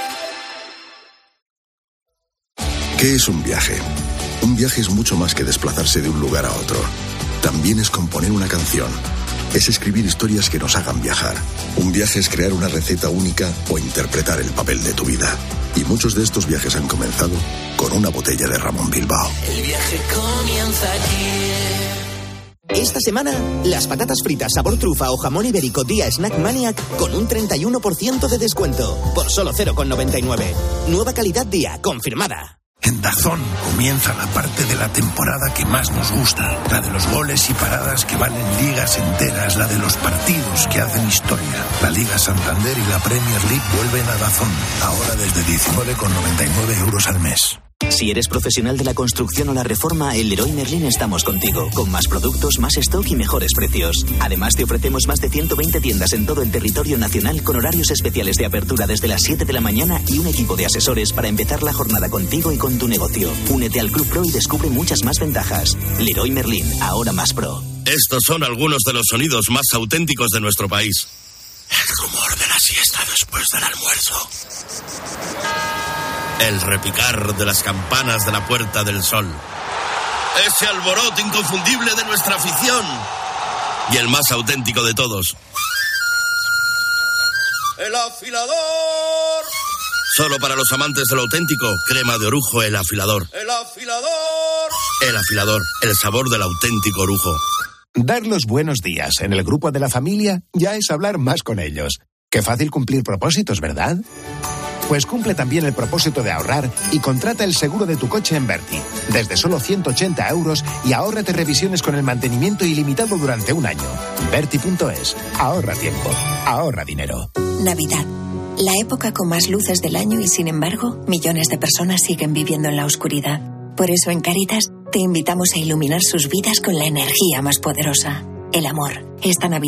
¿Qué es un viaje? Un viaje es mucho más que desplazarse de un lugar a otro. También es componer una canción. Es escribir historias que nos hagan viajar. Un viaje es crear una receta única o interpretar el papel de tu vida. Y muchos de estos viajes han comenzado con una botella de Ramón Bilbao. El viaje comienza aquí. Esta semana, las patatas fritas sabor trufa o jamón ibérico día Snack Maniac con un treinta y uno por ciento de descuento. Por solo cero coma noventa y nueve. Nueva calidad día, confirmada. En DAZN comienza la parte de la temporada que más nos gusta, la de los goles y paradas que valen ligas enteras, la de los partidos que hacen historia. La Liga Santander y la Premier League vuelven a DAZN, ahora desde diecinueve con noventa y nueve euros al mes. Si eres profesional de la construcción o la reforma, en Leroy Merlin estamos contigo, con más productos, más stock y mejores precios. Además, te ofrecemos más de ciento veinte tiendas en todo el territorio nacional con horarios especiales de apertura desde las siete de la mañana y un equipo de asesores para empezar la jornada contigo y con tu negocio. Únete al Club Pro y descubre muchas más ventajas. Leroy Merlin, ahora más pro. Estos son algunos de los sonidos más auténticos de nuestro país. El rumor de la siesta después del almuerzo. El repicar de las campanas de la Puerta del Sol. Ese alboroto inconfundible de nuestra afición. Y el más auténtico de todos. ¡El afilador! Solo para los amantes de lo auténtico, crema de orujo El Afilador. ¡El afilador! El Afilador, el sabor del auténtico orujo. Dar los buenos días en el grupo de la familia ya es hablar más con ellos. Qué fácil cumplir propósitos, ¿verdad? Pues cumple también el propósito de ahorrar y contrata el seguro de tu coche en Berti. Desde solo ciento ochenta euros y ahórrate revisiones con el mantenimiento ilimitado durante un año. Berti punto es. Ahorra tiempo. Ahorra dinero. Navidad. La época con más luces del año y, sin embargo, millones de personas siguen viviendo en la oscuridad. Por eso, en Cáritas, te invitamos a iluminar sus vidas con la energía más poderosa, el amor. Esta Navidad